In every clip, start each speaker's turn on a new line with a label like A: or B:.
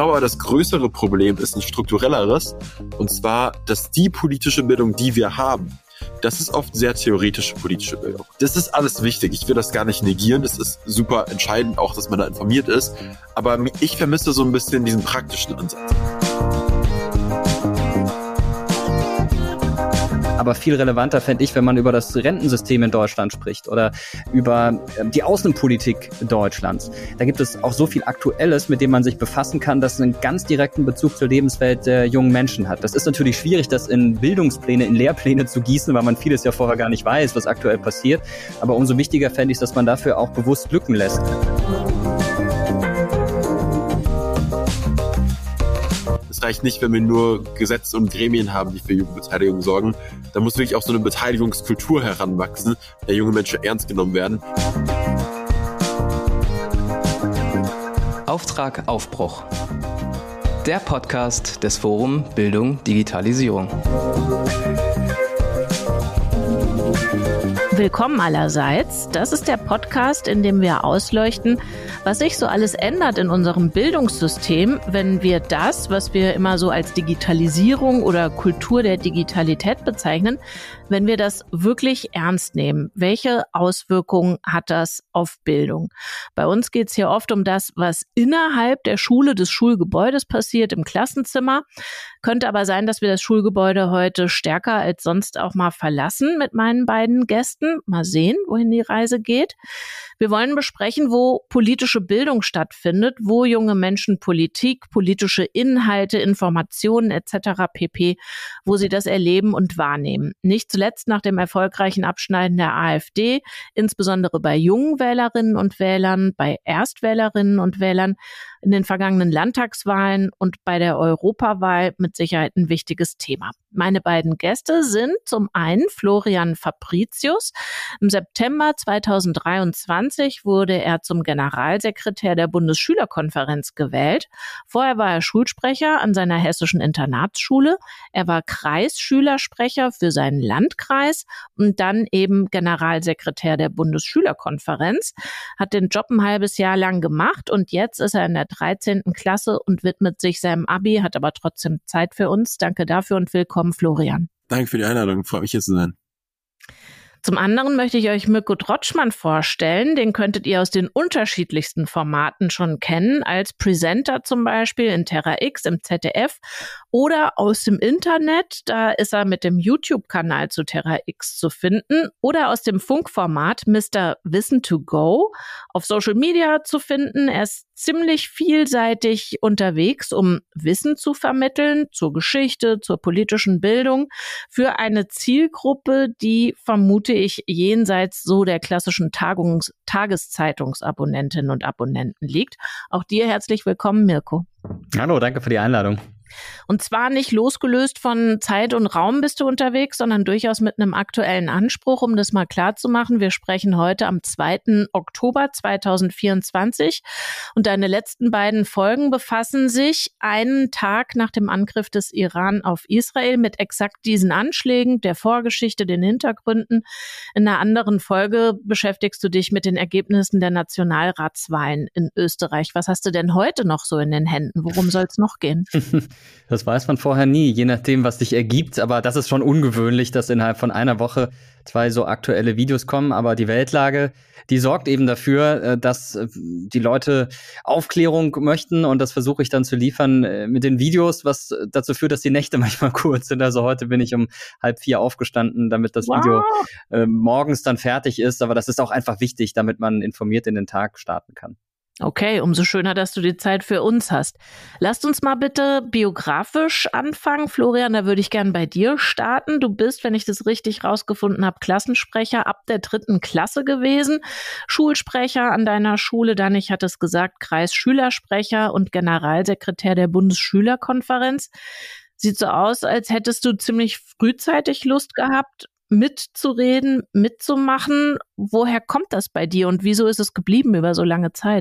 A: glaube, das größere Problem ist ein strukturelleres, und zwar, dass die politische Bildung, die wir haben, das ist oft sehr theoretische politische Bildung. Das ist alles wichtig. Ich will das gar nicht negieren. Das ist super entscheidend, auch, dass man da informiert ist. Aber ich vermisse so ein bisschen diesen praktischen Ansatz.
B: Aber viel relevanter fände ich, wenn man über das Rentensystem in Deutschland spricht oder über die Außenpolitik Deutschlands. Da gibt es auch so viel Aktuelles, mit dem man sich befassen kann, das einen ganz direkten Bezug zur Lebenswelt der jungen Menschen hat. Das ist natürlich schwierig, das in Bildungspläne, in Lehrpläne zu gießen, weil man vieles ja vorher gar nicht weiß, was aktuell passiert. Aber umso wichtiger fände ich es, dass man dafür auch bewusst Lücken lässt.
A: Es reicht nicht, wenn wir nur Gesetze und Gremien haben, die für Jugendbeteiligung sorgen. Da muss wirklich auch so eine Beteiligungskultur heranwachsen, der junge Menschen ernst genommen werden.
C: Auftrag Aufbruch. Der Podcast des Forum Bildung Digitalisierung.
D: Willkommen allerseits. Das ist der Podcast, in dem wir ausleuchten, was sich so alles ändert in unserem Bildungssystem, wenn wir das, was wir immer so als Digitalisierung oder Kultur der Digitalität bezeichnen, wenn wir das wirklich ernst nehmen. Welche Auswirkungen hat das auf Bildung? Bei uns geht es hier oft um das, was innerhalb der Schule, des Schulgebäudes passiert, im Klassenzimmer. Könnte aber sein, dass wir das Schulgebäude heute stärker als sonst auch mal verlassen mit meinen beiden Gästen. Mal sehen, wohin die Reise geht. Wir wollen besprechen, wo politische Bildung stattfindet, wo junge Menschen Politik, politische Inhalte, Informationen etc. pp., wo sie das erleben und wahrnehmen. Nicht zuletzt nach dem erfolgreichen Abschneiden der AfD, insbesondere bei jungen Wählerinnen und Wählern, bei Erstwählerinnen und Wählern, in den vergangenen Landtagswahlen und bei der Europawahl mit Sicherheit ein wichtiges Thema. Meine beiden Gäste sind zum einen Florian Fabricius. Im September 2023 wurde er zum Generalsekretär der Bundesschülerkonferenz gewählt. Vorher war er Schulsprecher an seiner hessischen Internatsschule. Er war Kreisschülersprecher für seinen Landkreis und dann eben Generalsekretär der Bundesschülerkonferenz. Hat den Job ein halbes Jahr lang gemacht und jetzt ist er in der 13. Klasse und widmet sich seinem Abi, hat aber trotzdem Zeit für uns. Danke dafür und willkommen, Florian.
A: Danke für die Einladung, freue mich hier zu sein.
D: Zum anderen möchte ich euch Mirko Drotschmann vorstellen. Den könntet ihr aus den unterschiedlichsten Formaten schon kennen, als Presenter zum Beispiel in Terra X im ZDF oder aus dem Internet. Da ist er mit dem YouTube-Kanal zu Terra X zu finden oder aus dem Funkformat Mr. Wissen to Go auf Social Media zu finden. Er ist ziemlich vielseitig unterwegs, um Wissen zu vermitteln zur Geschichte, zur politischen Bildung für eine Zielgruppe, die, vermute ich, jenseits so der klassischen Tageszeitungsabonnentinnen und Abonnenten liegt. Auch dir herzlich willkommen, Mirko.
B: Hallo, danke für die Einladung.
D: Und zwar nicht losgelöst von Zeit und Raum bist du unterwegs, sondern durchaus mit einem aktuellen Anspruch, um das mal klar zu machen. Wir sprechen heute am 2. Oktober 2024 und deine letzten beiden Folgen befassen sich einen Tag nach dem Angriff des Iran auf Israel mit exakt diesen Anschlägen, der Vorgeschichte, den Hintergründen. In einer anderen Folge beschäftigst du dich mit den Ergebnissen der Nationalratswahlen in Österreich. Was hast du denn heute noch so in den Händen? Worum soll es noch gehen?
B: Das weiß man vorher nie, je nachdem, was sich ergibt. Aber das ist schon ungewöhnlich, dass innerhalb von einer Woche 2 so aktuelle Videos kommen. Aber die Weltlage, die sorgt eben dafür, dass die Leute Aufklärung möchten. Und das versuche ich dann zu liefern mit den Videos, was dazu führt, dass die Nächte manchmal kurz sind. Also heute bin ich um 3:30 aufgestanden, damit das Video morgens dann fertig ist. Aber das ist auch einfach wichtig, damit man informiert in den Tag starten kann.
D: Okay, umso schöner, dass du die Zeit für uns hast. Lasst uns mal bitte biografisch anfangen. Florian, da würde ich gern bei dir starten. Du bist, wenn ich das richtig rausgefunden habe, Klassensprecher ab der 3. Klasse gewesen, Schulsprecher an deiner Schule, dann, ich hatte es gesagt, Kreisschülersprecher und Generalsekretär der Bundesschülerkonferenz. Sieht so aus, als hättest du ziemlich frühzeitig Lust gehabt, mitzureden, mitzumachen. Woher kommt das bei dir und wieso ist es geblieben über so lange Zeit?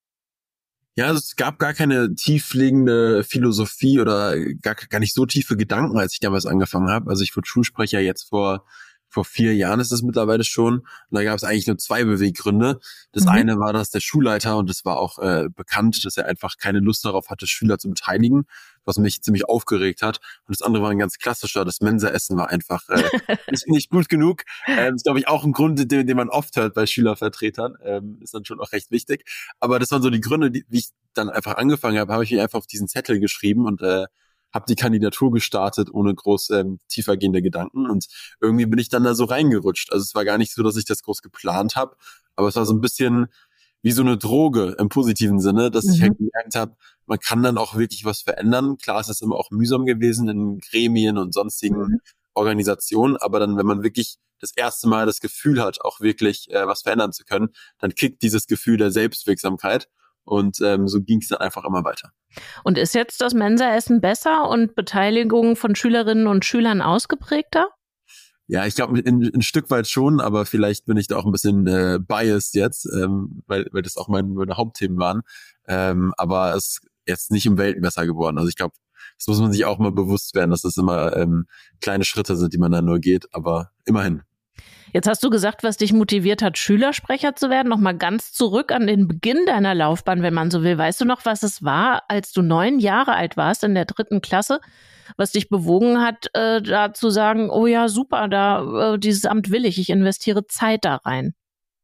A: Ja, also es gab gar keine tiefliegende Philosophie oder gar nicht so tiefe Gedanken, als ich damals angefangen habe. Also ich wurde Schulsprecher jetzt vor vor 4 Jahren ist es mittlerweile schon. Und da gab es eigentlich nur 2 Beweggründe. Das eine war, dass der Schulleiter, und es war auch bekannt, dass er einfach keine Lust darauf hatte, Schüler zu beteiligen, was mich ziemlich aufgeregt hat. Und das andere war ein ganz klassischer, das Mensaessen war einfach nicht gut genug. Das ist, glaube ich, auch ein Grund, den man oft hört bei Schülervertretern. Ist dann schon auch recht wichtig. Aber das waren so die Gründe, wie ich dann einfach angefangen habe ich mich einfach auf diesen Zettel geschrieben und habe die Kandidatur gestartet, ohne groß tiefergehende Gedanken. Und irgendwie bin ich dann da so reingerutscht. Also es war gar nicht so, dass ich das groß geplant habe, aber es war so ein bisschen wie so eine Droge im positiven Sinne, dass ich halt gemerkt habe, man kann dann auch wirklich was verändern. Klar ist es immer auch mühsam gewesen in Gremien und sonstigen Organisationen, aber dann, wenn man wirklich das erste Mal das Gefühl hat, auch wirklich was verändern zu können, dann kickt dieses Gefühl der Selbstwirksamkeit und so ging es dann einfach immer weiter.
D: Und ist jetzt das Mensaessen besser und Beteiligung von Schülerinnen und Schülern ausgeprägter?
A: Ja, ich glaube, ein Stück weit schon, aber vielleicht bin ich da auch ein bisschen biased jetzt, weil das auch meine Hauptthemen waren. Aber es ist jetzt nicht um Welten besser geworden. Also ich glaube, das muss man sich auch mal bewusst werden, dass das immer kleine Schritte sind, die man da nur geht, aber immerhin.
D: Jetzt hast du gesagt, was dich motiviert hat, Schülersprecher zu werden. Nochmal ganz zurück an den Beginn deiner Laufbahn, wenn man so will. Weißt du noch, was es war, als du 9 Jahre alt warst, in der 3. Klasse, was dich bewogen hat, da zu sagen, oh ja, super, dieses Amt will ich investiere Zeit da rein?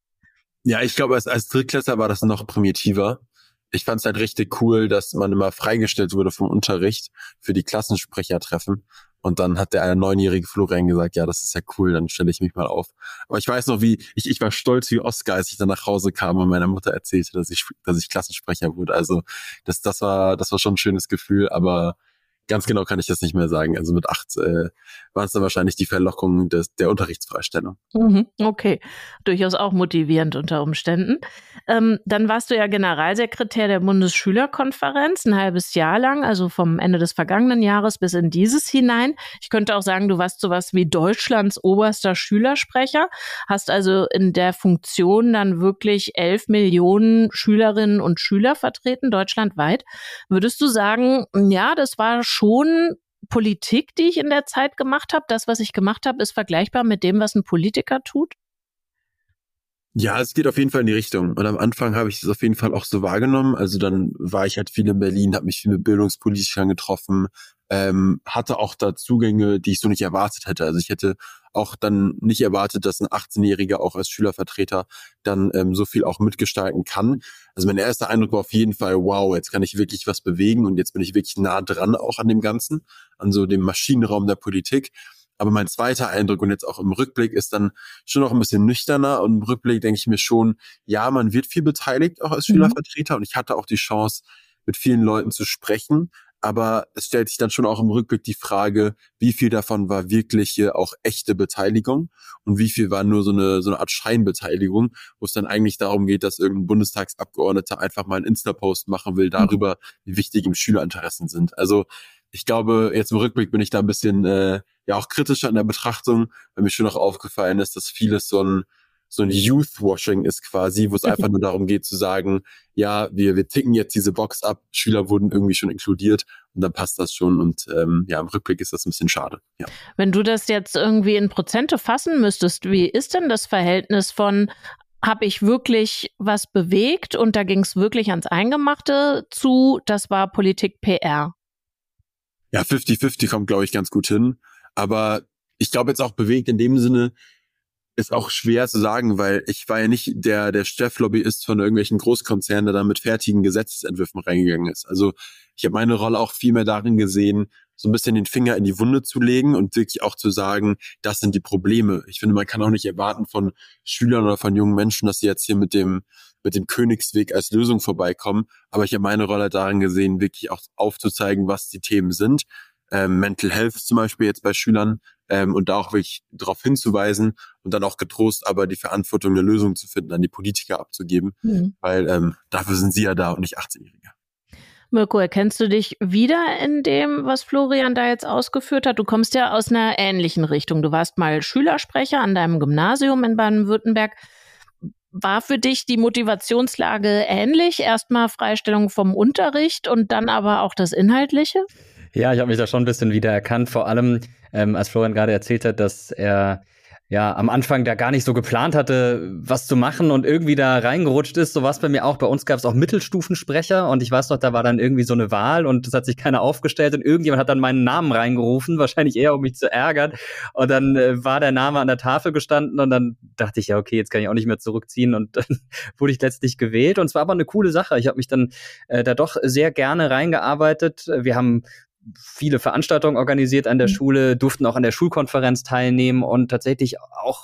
A: Ja, ich glaube, als Drittklässler war das noch primitiver. Ich fand es halt richtig cool, dass man immer freigestellt wurde vom Unterricht für die Klassensprechertreffen. Und dann hat der 9-jährige Florian gesagt, ja, das ist ja cool, dann stelle ich mich mal auf. Aber ich weiß noch, ich war stolz wie Oscar, als ich dann nach Hause kam und meiner Mutter erzählte, dass ich Klassensprecher wurde. Also das war schon ein schönes Gefühl, aber ganz genau kann ich das nicht mehr sagen. Also mit 8 war es dann wahrscheinlich die Verlockung der Unterrichtsfreistellung.
D: Okay, durchaus auch motivierend unter Umständen. Dann warst du ja Generalsekretär der Bundesschülerkonferenz ein halbes Jahr lang, also vom Ende des vergangenen Jahres bis in dieses hinein. Ich könnte auch sagen, du warst sowas wie Deutschlands oberster Schülersprecher, hast also in der Funktion dann wirklich 11 Millionen Schülerinnen und Schüler vertreten, deutschlandweit. Würdest du sagen, ja, das war schon Politik, die ich in der Zeit gemacht habe? Das, was ich gemacht habe, ist vergleichbar mit dem, was ein Politiker tut?
A: Ja, es geht auf jeden Fall in die Richtung. Und am Anfang habe ich das auf jeden Fall auch so wahrgenommen. Also dann war ich halt viel in Berlin, habe mich viel mit Bildungspolitikern getroffen, hatte auch da Zugänge, die ich so nicht erwartet hätte. Also ich hätte auch dann nicht erwartet, dass ein 18-Jähriger auch als Schülervertreter dann so viel auch mitgestalten kann. Also mein erster Eindruck war auf jeden Fall, wow, jetzt kann ich wirklich was bewegen und jetzt bin ich wirklich nah dran auch an dem Ganzen, an so dem Maschinenraum der Politik. Aber mein zweiter Eindruck und jetzt auch im Rückblick ist dann schon noch ein bisschen nüchterner und im Rückblick denke ich mir schon, ja, man wird viel beteiligt auch als Schülervertreter und ich hatte auch die Chance, mit vielen Leuten zu sprechen. Aber es stellt sich dann schon auch im Rückblick die Frage, wie viel davon war wirklich auch echte Beteiligung und wie viel war nur so eine Art Scheinbeteiligung, wo es dann eigentlich darum geht, dass irgendein Bundestagsabgeordneter einfach mal einen Insta-Post machen will darüber, wie wichtig ihm Schülerinteressen sind. Also ich glaube, jetzt im Rückblick bin ich da ein bisschen auch kritischer in der Betrachtung, weil mir schon auch aufgefallen ist, dass vieles so ein Youth-Washing ist quasi, wo es einfach nur darum geht zu sagen, ja, wir ticken jetzt diese Box ab, Schüler wurden irgendwie schon inkludiert und dann passt das schon und im Rückblick ist das ein bisschen schade. Ja.
D: Wenn du das jetzt irgendwie in Prozente fassen müsstest, wie ist denn das Verhältnis von habe ich wirklich was bewegt und da ging es wirklich ans Eingemachte zu, das war Politik PR?
A: Ja, 50-50 kommt, glaube ich, ganz gut hin. Aber ich glaube jetzt auch bewegt in dem Sinne, ist auch schwer zu sagen, weil ich war ja nicht der Cheflobbyist von irgendwelchen Großkonzernen, der da mit fertigen Gesetzesentwürfen reingegangen ist. Also ich habe meine Rolle auch viel mehr darin gesehen, so ein bisschen den Finger in die Wunde zu legen und wirklich auch zu sagen, das sind die Probleme. Ich finde, man kann auch nicht erwarten von Schülern oder von jungen Menschen, dass sie jetzt hier mit dem Königsweg als Lösung vorbeikommen. Aber ich habe meine Rolle darin gesehen, wirklich auch aufzuzeigen, was die Themen sind. Mental Health zum Beispiel jetzt bei Schülern und da auch wirklich darauf hinzuweisen und dann auch getrost aber die Verantwortung, eine Lösung zu finden, an die Politiker abzugeben, weil dafür sind sie ja da und nicht 18-Jährige.
D: Mirko, erkennst du dich wieder in dem, was Florian da jetzt ausgeführt hat? Du kommst ja aus einer ähnlichen Richtung. Du warst mal Schülersprecher an deinem Gymnasium in Baden-Württemberg. War für dich die Motivationslage ähnlich? Erstmal Freistellung vom Unterricht und dann aber auch das Inhaltliche?
B: Ja, ich habe mich da schon ein bisschen wiedererkannt, vor allem als Florian gerade erzählt hat, dass er ja, am Anfang da gar nicht so geplant hatte, was zu machen und irgendwie da reingerutscht ist. So war es bei mir auch. Bei uns gab es auch Mittelstufensprecher und ich weiß noch, da war dann irgendwie so eine Wahl und es hat sich keiner aufgestellt und irgendjemand hat dann meinen Namen reingerufen, wahrscheinlich eher, um mich zu ärgern. Und dann war der Name an der Tafel gestanden und dann dachte ich, ja, okay, jetzt kann ich auch nicht mehr zurückziehen und dann wurde ich letztlich gewählt und es war aber eine coole Sache. Ich habe mich dann da doch sehr gerne reingearbeitet. Wir haben viele Veranstaltungen organisiert an der Schule, durften auch an der Schulkonferenz teilnehmen und tatsächlich auch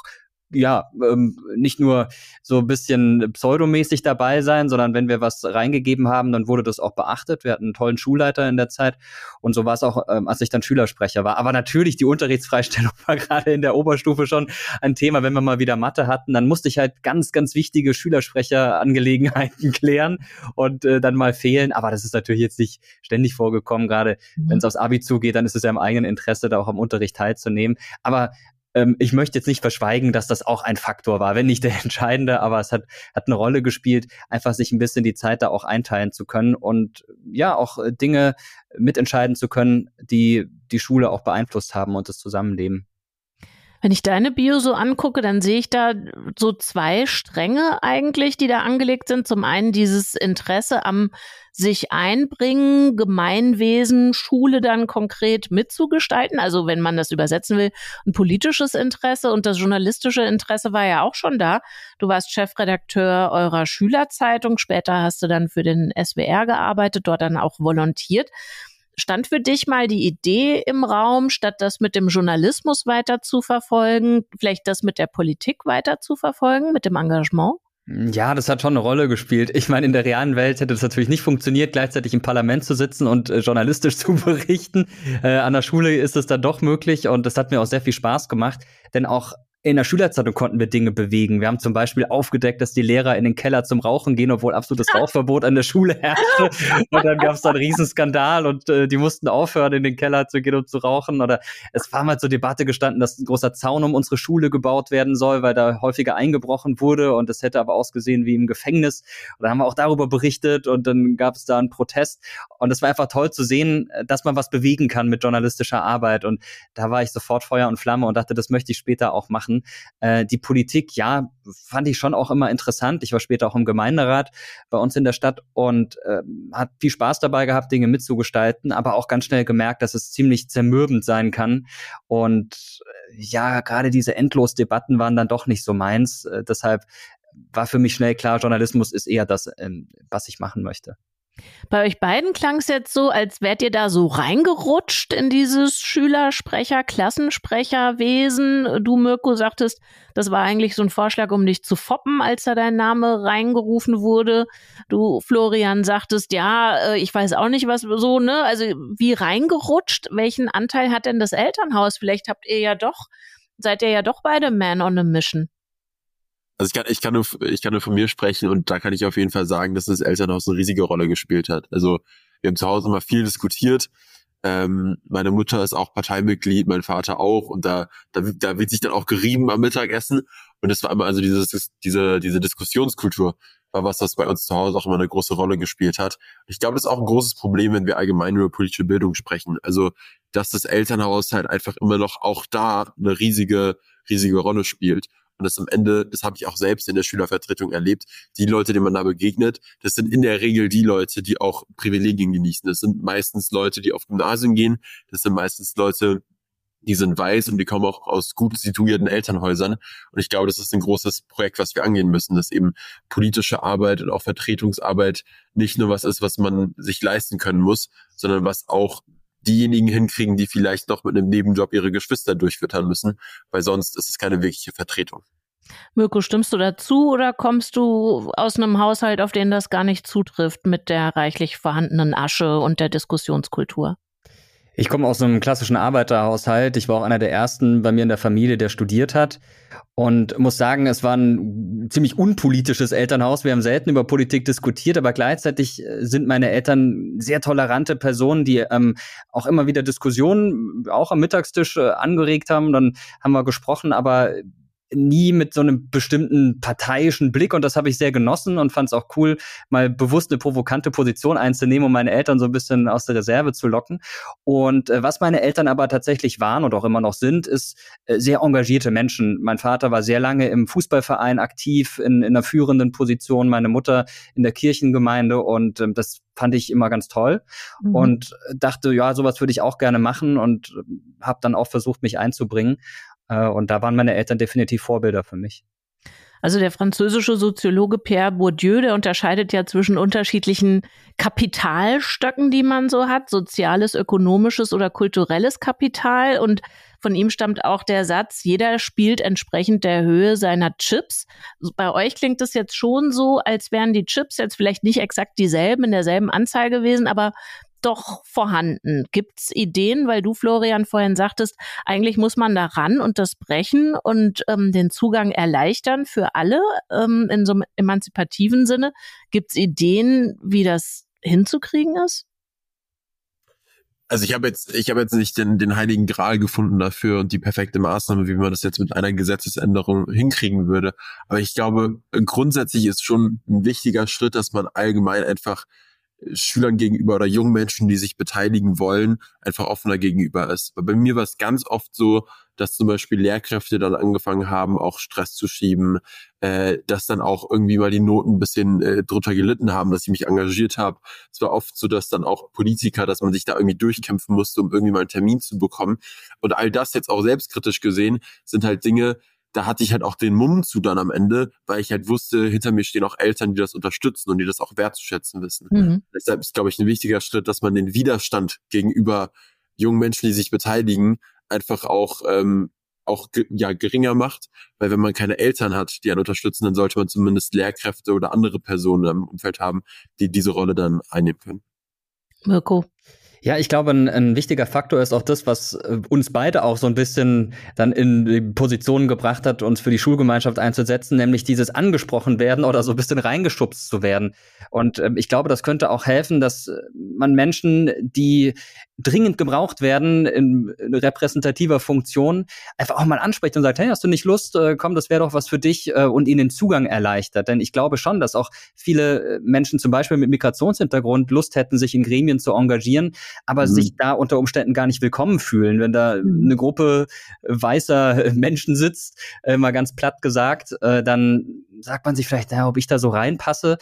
B: nicht nur so ein bisschen pseudomäßig dabei sein, sondern wenn wir was reingegeben haben, dann wurde das auch beachtet. Wir hatten einen tollen Schulleiter in der Zeit und so war es auch, als ich dann Schülersprecher war. Aber natürlich, die Unterrichtsfreistellung war gerade in der Oberstufe schon ein Thema. Wenn wir mal wieder Mathe hatten, dann musste ich halt ganz, ganz wichtige Schülersprecherangelegenheiten klären und dann mal fehlen. Aber das ist natürlich jetzt nicht ständig vorgekommen. Gerade wenn es aufs Abi zugeht, dann ist es ja im eigenen Interesse, da auch am Unterricht teilzunehmen. Aber ich möchte jetzt nicht verschweigen, dass das auch ein Faktor war, wenn nicht der entscheidende, aber es hat eine Rolle gespielt, einfach sich ein bisschen die Zeit da auch einteilen zu können und ja, auch Dinge mitentscheiden zu können, die die Schule auch beeinflusst haben und das Zusammenleben.
D: Wenn ich deine Bio so angucke, dann sehe ich da so 2 Stränge eigentlich, die da angelegt sind. Zum einen dieses Interesse am sich einbringen, Gemeinwesen, Schule dann konkret mitzugestalten. Also wenn man das übersetzen will, ein politisches Interesse und das journalistische Interesse war ja auch schon da. Du warst Chefredakteur eurer Schülerzeitung, später hast du dann für den SWR gearbeitet, dort dann auch volontiert. Stand für dich mal die Idee im Raum, statt das mit dem Journalismus weiter zu verfolgen, vielleicht das mit der Politik weiter zu verfolgen, mit dem Engagement?
B: Ja, das hat schon eine Rolle gespielt. Ich meine, in der realen Welt hätte das natürlich nicht funktioniert, gleichzeitig im Parlament zu sitzen und journalistisch zu berichten. An der Schule ist es dann doch möglich und das hat mir auch sehr viel Spaß gemacht, denn auch in der Schülerzeitung konnten wir Dinge bewegen. Wir haben zum Beispiel aufgedeckt, dass die Lehrer in den Keller zum Rauchen gehen, obwohl absolutes Rauchverbot an der Schule herrschte. Und dann gab es da einen Riesenskandal und die mussten aufhören, in den Keller zu gehen und zu rauchen. Oder es war mal zur Debatte gestanden, dass ein großer Zaun um unsere Schule gebaut werden soll, weil da häufiger eingebrochen wurde und es hätte aber ausgesehen wie im Gefängnis. Und dann haben wir auch darüber berichtet und dann gab es da einen Protest. Und es war einfach toll zu sehen, dass man was bewegen kann mit journalistischer Arbeit. Und da war ich sofort Feuer und Flamme und dachte, das möchte ich später auch machen. Die Politik, ja, fand ich schon auch immer interessant. Ich war später auch im Gemeinderat bei uns in der Stadt und hat viel Spaß dabei gehabt, Dinge mitzugestalten, aber auch ganz schnell gemerkt, dass es ziemlich zermürbend sein kann. Und ja, gerade diese Endlosdebatten waren dann doch nicht so meins. Deshalb war für mich schnell klar, Journalismus ist eher das, was ich machen möchte.
D: Bei euch beiden klang es jetzt so, als wärt ihr da so reingerutscht in dieses Schülersprecher-, Klassensprecherwesen. Du, Mirko, sagtest, das war eigentlich so ein Vorschlag, um dich zu foppen, als da dein Name reingerufen wurde. Du, Florian, sagtest, ja, ich weiß auch nicht, was so, ne? Also wie reingerutscht? Welchen Anteil hat denn das Elternhaus? Vielleicht seid ihr ja doch beide Man on a Mission.
A: Also ich kann nur von mir sprechen und da kann ich auf jeden Fall sagen, dass das Elternhaus eine riesige Rolle gespielt hat. Also wir haben zu Hause immer viel diskutiert. Meine Mutter ist auch Parteimitglied, mein Vater auch und da wird sich dann auch gerieben am Mittagessen und das war immer also diese Diskussionskultur war was bei uns zu Hause auch immer eine große Rolle gespielt hat. Ich glaube, das ist auch ein großes Problem, wenn wir allgemein über politische Bildung sprechen. Also dass das Elternhaus halt einfach immer noch auch da eine riesige Rolle spielt. Und das am Ende, das habe ich auch selbst in der Schülervertretung erlebt, die Leute, denen man da begegnet, das sind in der Regel die Leute, die auch Privilegien genießen. Das sind meistens Leute, die auf Gymnasien gehen. Das sind meistens Leute, die sind weiß und die kommen auch aus gut situierten Elternhäusern. Und ich glaube, das ist ein großes Projekt, was wir angehen müssen, dass eben politische Arbeit und auch Vertretungsarbeit nicht nur was ist, was man sich leisten können muss, sondern was auch diejenigen hinkriegen, die vielleicht noch mit einem Nebenjob ihre Geschwister durchfüttern müssen, weil sonst ist es keine wirkliche Vertretung.
D: Mirko, stimmst du dazu oder kommst du aus einem Haushalt, auf den das gar nicht zutrifft mit der reichlich vorhandenen Asche und der Diskussionskultur?
B: Ich komme aus einem klassischen Arbeiterhaushalt. Ich war auch einer der ersten bei mir in der Familie, der studiert hat. Und muss sagen, es war ein ziemlich unpolitisches Elternhaus. Wir haben selten über Politik diskutiert, aber gleichzeitig sind meine Eltern sehr tolerante Personen, die auch immer wieder Diskussionen, auch am Mittagstisch, angeregt haben. Dann haben wir gesprochen, aber nie mit so einem bestimmten parteiischen Blick, und das habe ich sehr genossen und fand es auch cool, mal bewusst eine provokante Position einzunehmen, um meine Eltern so ein bisschen aus der Reserve zu locken. Und was meine Eltern aber tatsächlich waren und auch immer noch sind, ist sehr engagierte Menschen. Mein Vater war sehr lange im Fußballverein aktiv, in einer führenden Position, meine Mutter in der Kirchengemeinde, und das fand ich immer ganz toll und dachte, ja, sowas würde ich auch gerne machen, und habe dann auch versucht, mich einzubringen. Und da waren meine Eltern definitiv Vorbilder für mich.
D: Also der französische Soziologe Pierre Bourdieu, der unterscheidet ja zwischen unterschiedlichen Kapitalstöcken, die man so hat, soziales, ökonomisches oder kulturelles Kapital. Und von ihm stammt auch der Satz, jeder spielt entsprechend der Höhe seiner Chips. Bei euch klingt es jetzt schon so, als wären die Chips jetzt vielleicht nicht exakt dieselben, in derselben Anzahl gewesen, aber doch vorhanden. Gibt's Ideen, weil du, Florian, vorhin sagtest, eigentlich muss man da ran und das brechen und den Zugang erleichtern für alle in so einem emanzipativen Sinne. Gibt's Ideen, wie das hinzukriegen ist?
A: Also ich habe jetzt nicht den heiligen Gral gefunden dafür und die perfekte Maßnahme, wie man das jetzt mit einer Gesetzesänderung hinkriegen würde. Aber ich glaube, grundsätzlich ist schon ein wichtiger Schritt, dass man allgemein einfach Schülern gegenüber oder jungen Menschen, die sich beteiligen wollen, einfach offener gegenüber ist. Weil bei mir war es ganz oft so, dass zum Beispiel Lehrkräfte dann angefangen haben, auch Stress zu schieben, dass dann auch irgendwie mal die Noten ein bisschen drunter gelitten haben, dass ich mich engagiert habe. Es war oft so, dass dann auch Politiker, dass man sich da irgendwie durchkämpfen musste, um irgendwie mal einen Termin zu bekommen. Und all das jetzt auch selbstkritisch gesehen, sind halt Dinge, da hatte ich halt auch den Mumm zu dann am Ende, weil ich halt wusste, hinter mir stehen auch Eltern, die das unterstützen und die das auch wertzuschätzen wissen. Deshalb ist, glaube ich, ein wichtiger Schritt, dass man den Widerstand gegenüber jungen Menschen, die sich beteiligen, einfach auch geringer macht, weil wenn man keine Eltern hat, die einen unterstützen, dann sollte man zumindest Lehrkräfte oder andere Personen im Umfeld haben, die diese Rolle dann einnehmen können.
D: Mirko?
B: Ja, ich glaube, ein wichtiger Faktor ist auch das, was uns beide auch so ein bisschen dann in die Position gebracht hat, uns für die Schulgemeinschaft einzusetzen, nämlich dieses angesprochen werden oder so ein bisschen reingeschubst zu werden. Und ich glaube, das könnte auch helfen, dass man Menschen, die dringend gebraucht werden in repräsentativer Funktion, einfach auch mal anspricht und sagt, hey, hast du nicht Lust? Komm, das wäre doch was für dich, und ihnen den Zugang erleichtert. Denn ich glaube schon, dass auch viele Menschen zum Beispiel mit Migrationshintergrund Lust hätten, sich in Gremien zu engagieren, aber sich da unter Umständen gar nicht willkommen fühlen, wenn da eine Gruppe weißer Menschen sitzt, mal ganz platt gesagt, dann sagt man sich vielleicht, naja, ob ich da so reinpasse.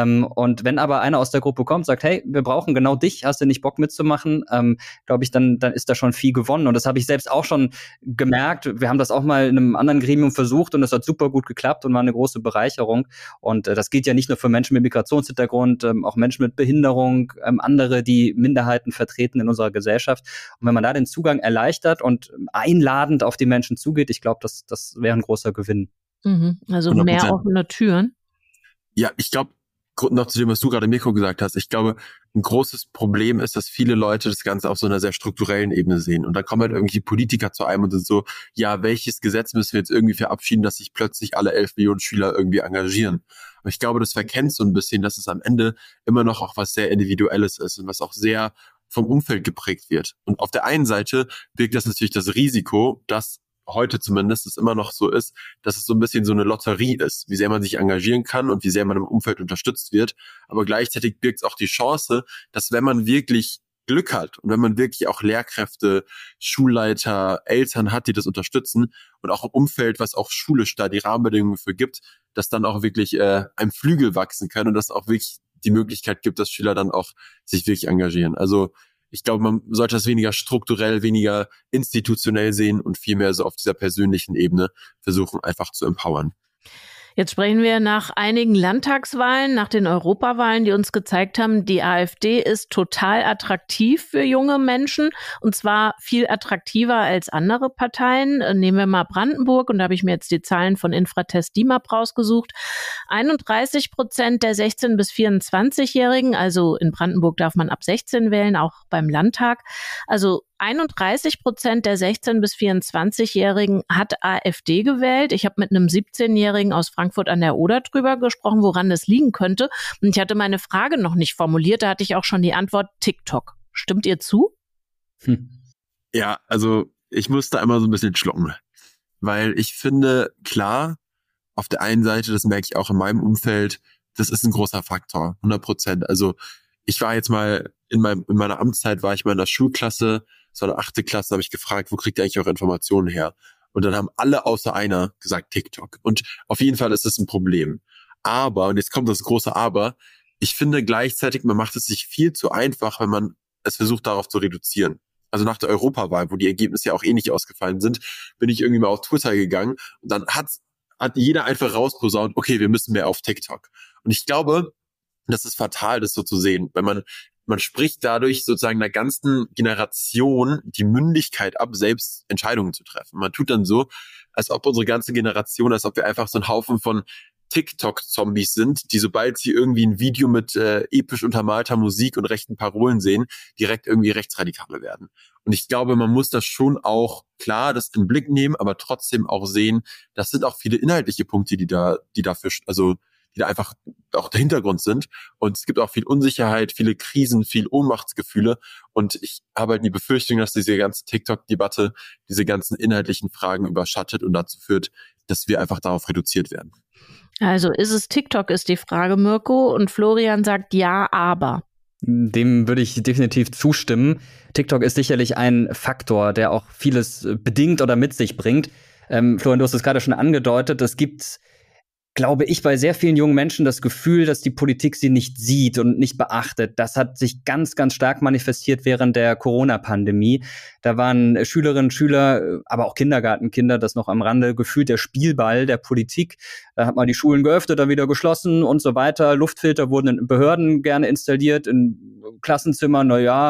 B: Und wenn aber einer aus der Gruppe kommt, sagt, hey, wir brauchen genau dich, hast du nicht Bock mitzumachen, glaube ich, dann ist da schon viel gewonnen. Und das habe ich selbst auch schon gemerkt. Wir haben das auch mal in einem anderen Gremium versucht und es hat super gut geklappt und war eine große Bereicherung. Und das gilt ja nicht nur für Menschen mit Migrationshintergrund, auch Menschen mit Behinderung, andere, die Minderheiten vertreten in unserer Gesellschaft. Und wenn man da den Zugang erleichtert und einladend auf die Menschen zugeht, ich glaube, das wäre ein großer Gewinn.
D: Also
A: 100%.
D: Mehr offene Türen.
A: Ja, ich glaube, noch zu dem, was du gerade, Mirko, gesagt hast, ich glaube, ein großes Problem ist, dass viele Leute das Ganze auf so einer sehr strukturellen Ebene sehen. Und dann kommen halt irgendwie Politiker zu einem und sind so, ja, welches Gesetz müssen wir jetzt irgendwie verabschieden, dass sich plötzlich alle 11 Millionen Schüler irgendwie engagieren? Aber ich glaube, das verkennt so ein bisschen, dass es am Ende immer noch auch was sehr Individuelles ist und was auch sehr vom Umfeld geprägt wird. Und auf der einen Seite birgt das natürlich das Risiko, dass heute zumindest es immer noch so ist, dass es so ein bisschen so eine Lotterie ist, wie sehr man sich engagieren kann und wie sehr man im Umfeld unterstützt wird. Aber gleichzeitig birgt es auch die Chance, dass wenn man wirklich Glück hat und wenn man wirklich auch Lehrkräfte, Schulleiter, Eltern hat, die das unterstützen und auch im Umfeld, was auch schulisch da die Rahmenbedingungen für gibt, dass dann auch wirklich ein Flügel wachsen kann und dass auch wirklich die Möglichkeit gibt, dass Schüler dann auch sich wirklich engagieren. Also ich glaube, man sollte das weniger strukturell, weniger institutionell sehen und vielmehr so auf dieser persönlichen Ebene versuchen, einfach zu empowern.
D: Jetzt sprechen wir nach einigen Landtagswahlen, nach den Europawahlen, die uns gezeigt haben, die AfD ist total attraktiv für junge Menschen und zwar viel attraktiver als andere Parteien. Nehmen wir mal Brandenburg und da habe ich mir jetzt die Zahlen von Infratest DIMAP rausgesucht. 31% der 16- bis 24-Jährigen, also in Brandenburg darf man ab 16 wählen, auch beim Landtag, also 31% der 16- bis 24-Jährigen hat AfD gewählt. Ich habe mit einem 17-Jährigen aus Frankfurt an der Oder drüber gesprochen, woran das liegen könnte. Und ich hatte meine Frage noch nicht formuliert, da hatte ich auch schon die Antwort TikTok. Stimmt ihr zu?
A: Ja, also ich musste einmal so ein bisschen schlucken. weil ich finde, klar, auf der einen Seite, das merke ich auch in meinem Umfeld, das ist ein großer Faktor, 100%. Also ich war jetzt mal, in meiner Amtszeit war ich mal in der Schulklasse, das war der 8. Klasse, habe ich gefragt, wo kriegt ihr eigentlich eure Informationen her? Und dann haben alle außer einer gesagt TikTok. Und auf jeden Fall ist das ein Problem. Aber, und jetzt kommt das große Aber, ich finde gleichzeitig, man macht es sich viel zu einfach, wenn man es versucht, darauf zu reduzieren. Also nach der Europawahl, wo die Ergebnisse ja auch ähnlich ausgefallen sind, bin ich irgendwie mal auf Twitter gegangen und dann hat jeder einfach rausposaunt, okay, wir müssen mehr auf TikTok. Und ich glaube, das ist fatal, das so zu sehen, weil man spricht dadurch sozusagen einer ganzen Generation die Mündigkeit ab, selbst Entscheidungen zu treffen. Man tut dann so, als ob unsere ganze Generation, als ob wir einfach so ein Haufen von TikTok-Zombies sind, die sobald sie irgendwie ein Video mit episch untermalter Musik und rechten Parolen sehen, direkt irgendwie Rechtsradikale werden. Und ich glaube, man muss das schon auch klar das in den Blick nehmen, aber trotzdem auch sehen, das sind auch viele inhaltliche Punkte, die da einfach auch der Hintergrund sind. Und es gibt auch viel Unsicherheit, viele Krisen, viel Ohnmachtsgefühle. Und ich habe halt die Befürchtung, dass diese ganze TikTok-Debatte diese ganzen inhaltlichen Fragen überschattet und dazu führt, dass wir einfach darauf reduziert werden.
D: Also ist es TikTok, ist die Frage, Mirko. Und Florian sagt ja, aber.
B: Dem würde ich definitiv zustimmen. TikTok ist sicherlich ein Faktor, der auch vieles bedingt oder mit sich bringt. Florian, du hast es gerade schon angedeutet, es gibt, glaube ich, bei sehr vielen jungen Menschen das Gefühl, dass die Politik sie nicht sieht und nicht beachtet. Das hat sich ganz, ganz stark manifestiert während der Corona-Pandemie. Da waren Schülerinnen, Schüler, aber auch Kindergartenkinder, das noch am Rande, gefühlt der Spielball der Politik. Da hat man die Schulen geöffnet, dann wieder geschlossen und so weiter. Luftfilter wurden in Behörden gerne installiert, in Klassenzimmern,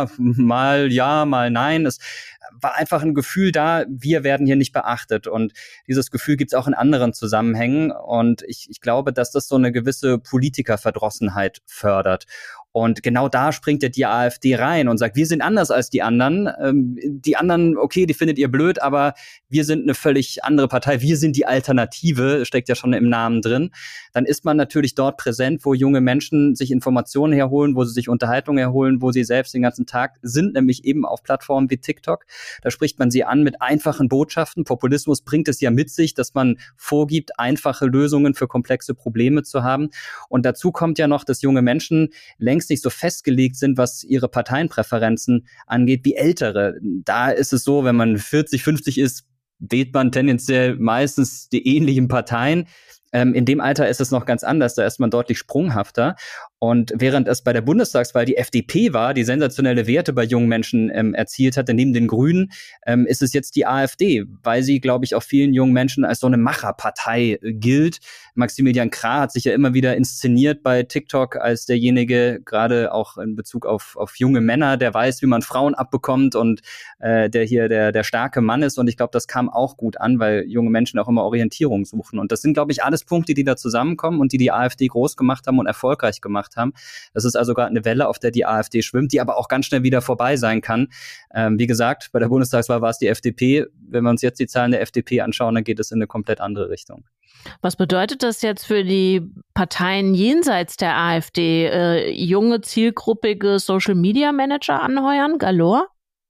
B: mal ja, mal nein. Es war einfach ein Gefühl da, wir werden hier nicht beachtet. Und dieses Gefühl gibt es auch in anderen Zusammenhängen. Und ich glaube, dass das so eine gewisse Politikerverdrossenheit fördert. Und genau da springt ja die AfD rein und sagt, wir sind anders als die anderen. Die anderen, okay, die findet ihr blöd, aber wir sind eine völlig andere Partei. Wir sind die Alternative, steckt ja schon im Namen drin. Dann ist man natürlich dort präsent, wo junge Menschen sich Informationen herholen, wo sie sich Unterhaltung herholen, wo sie selbst den ganzen Tag sind, nämlich eben auf Plattformen wie TikTok. Da spricht man sie an mit einfachen Botschaften. Populismus bringt es ja mit sich, dass man vorgibt, einfache Lösungen für komplexe Probleme zu haben. Und dazu kommt ja noch, dass junge Menschen längst nicht so festgelegt sind, was ihre Parteienpräferenzen angeht, wie ältere. Da ist es so, wenn man 40, 50 ist, wählt man tendenziell meistens die ähnlichen Parteien. In dem Alter ist es noch ganz anders, da ist man deutlich sprunghafter. Und während es bei der Bundestagswahl die FDP war, die sensationelle Werte bei jungen Menschen erzielt hatte, neben den Grünen, ist es jetzt die AfD, weil sie, glaube ich, auch vielen jungen Menschen als so eine Macherpartei gilt. Maximilian Krah hat sich ja immer wieder inszeniert bei TikTok als derjenige, gerade auch in Bezug auf junge Männer, der weiß, wie man Frauen abbekommt und der hier der starke Mann ist. Und ich glaube, das kam auch gut an, weil junge Menschen auch immer Orientierung suchen. Und das sind, glaube ich, alles Punkte, die da zusammenkommen und die AfD groß gemacht haben und erfolgreich gemacht haben. Das ist also gerade eine Welle, auf der die AfD schwimmt, die aber auch ganz schnell wieder vorbei sein kann. Wie gesagt, bei der Bundestagswahl war es die FDP. Wenn wir uns jetzt die Zahlen der FDP anschauen, dann geht es in eine komplett andere Richtung.
D: Was bedeutet das jetzt für die Parteien jenseits der AfD? Junge, zielgruppige Social-Media-Manager anheuern, galore?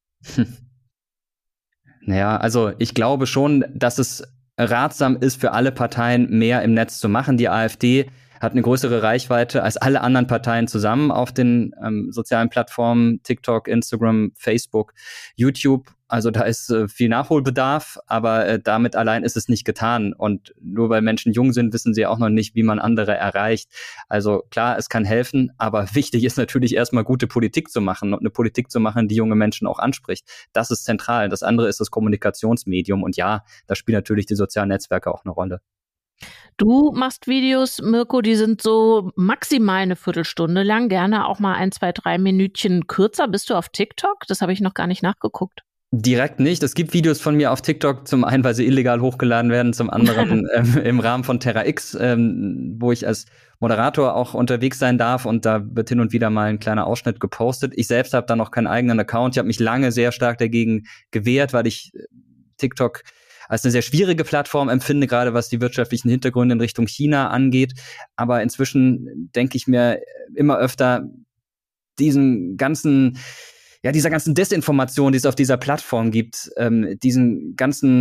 B: Naja, also ich glaube schon, dass es ratsam ist, für alle Parteien mehr im Netz zu machen. Die AfD hat eine größere Reichweite als alle anderen Parteien zusammen auf den sozialen Plattformen, TikTok, Instagram, Facebook, YouTube. Also da ist viel Nachholbedarf, aber damit allein ist es nicht getan. Und nur weil Menschen jung sind, wissen sie auch noch nicht, wie man andere erreicht. Also klar, es kann helfen, aber wichtig ist natürlich erstmal gute Politik zu machen und eine Politik zu machen, die junge Menschen auch anspricht. Das ist zentral. Das andere ist das Kommunikationsmedium. Und ja, da spielen natürlich die sozialen Netzwerke auch eine Rolle.
D: Du machst Videos, Mirko, die sind so maximal eine Viertelstunde lang, gerne auch mal 1, 2, 3 Minütchen kürzer. Bist du auf TikTok? Das habe ich noch gar nicht nachgeguckt.
B: Direkt nicht. Es gibt Videos von mir auf TikTok, zum einen, weil sie illegal hochgeladen werden, zum anderen im Rahmen von Terra X, wo ich als Moderator auch unterwegs sein darf und da wird hin und wieder mal ein kleiner Ausschnitt gepostet. Ich selbst habe da noch keinen eigenen Account. Ich habe mich lange sehr stark dagegen gewehrt, weil ich TikTok als eine sehr schwierige Plattform empfinde, gerade was die wirtschaftlichen Hintergründe in Richtung China angeht. Aber inzwischen denke ich mir immer öfter, dieser ganzen Desinformation, die es auf dieser Plattform gibt, diesen ganzen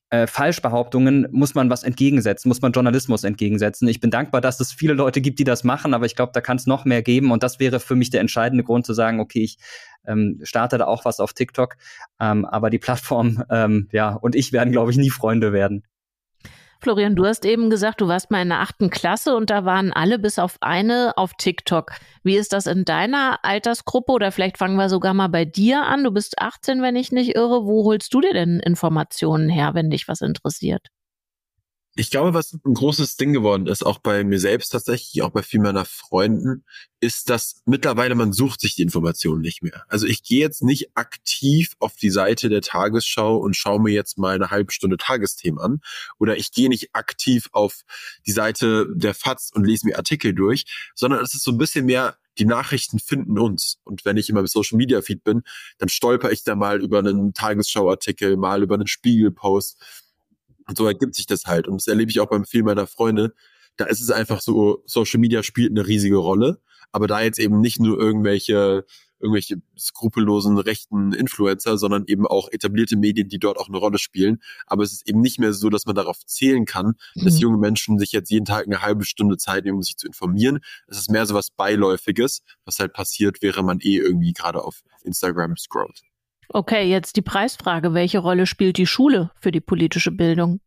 B: Falschbehauptungen muss man was entgegensetzen, muss man Journalismus entgegensetzen. Ich bin dankbar, dass es viele Leute gibt, die das machen, aber ich glaube, da kann es noch mehr geben und das wäre für mich der entscheidende Grund zu sagen, okay, ich starte da auch was auf TikTok, aber die Plattform und ich werden, glaube ich, nie Freunde werden.
D: Florian, du hast eben gesagt, du warst mal in der 8. Klasse und da waren alle bis auf eine auf TikTok. Wie ist das in deiner Altersgruppe oder vielleicht fangen wir sogar mal bei dir an? Du bist 18, wenn ich nicht irre. Wo holst du dir denn Informationen her, wenn dich was interessiert?
A: Ich glaube, was ein großes Ding geworden ist, auch bei mir selbst tatsächlich, auch bei vielen meiner Freunden, ist, dass mittlerweile man sucht sich die Informationen nicht mehr. Also ich gehe jetzt nicht aktiv auf die Seite der Tagesschau und schaue mir jetzt mal eine halbe Stunde Tagesthemen an. Oder ich gehe nicht aktiv auf die Seite der FAZ und lese mir Artikel durch, sondern es ist so ein bisschen mehr, die Nachrichten finden uns. Und wenn ich immer im Social Media Feed bin, dann stolper ich da mal über einen Tagesschau-Artikel, mal über einen Spiegel-Post. Und so ergibt sich das halt. Und das erlebe ich auch beim vielen meiner Freunde. Da ist es einfach so, Social Media spielt eine riesige Rolle. Aber da jetzt eben nicht nur irgendwelche skrupellosen rechten Influencer, sondern eben auch etablierte Medien, die dort auch eine Rolle spielen. Aber es ist eben nicht mehr so, dass man darauf zählen kann, dass junge Menschen sich jetzt jeden Tag eine halbe Stunde Zeit nehmen, um sich zu informieren. Es ist mehr so was Beiläufiges, was halt passiert, während man irgendwie gerade auf Instagram scrollt.
D: Okay, jetzt die Preisfrage. Welche Rolle spielt die Schule für die politische Bildung?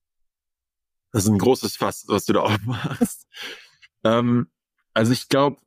A: Das ist ein großes Fass, was du da aufmachst. Also ich glaube,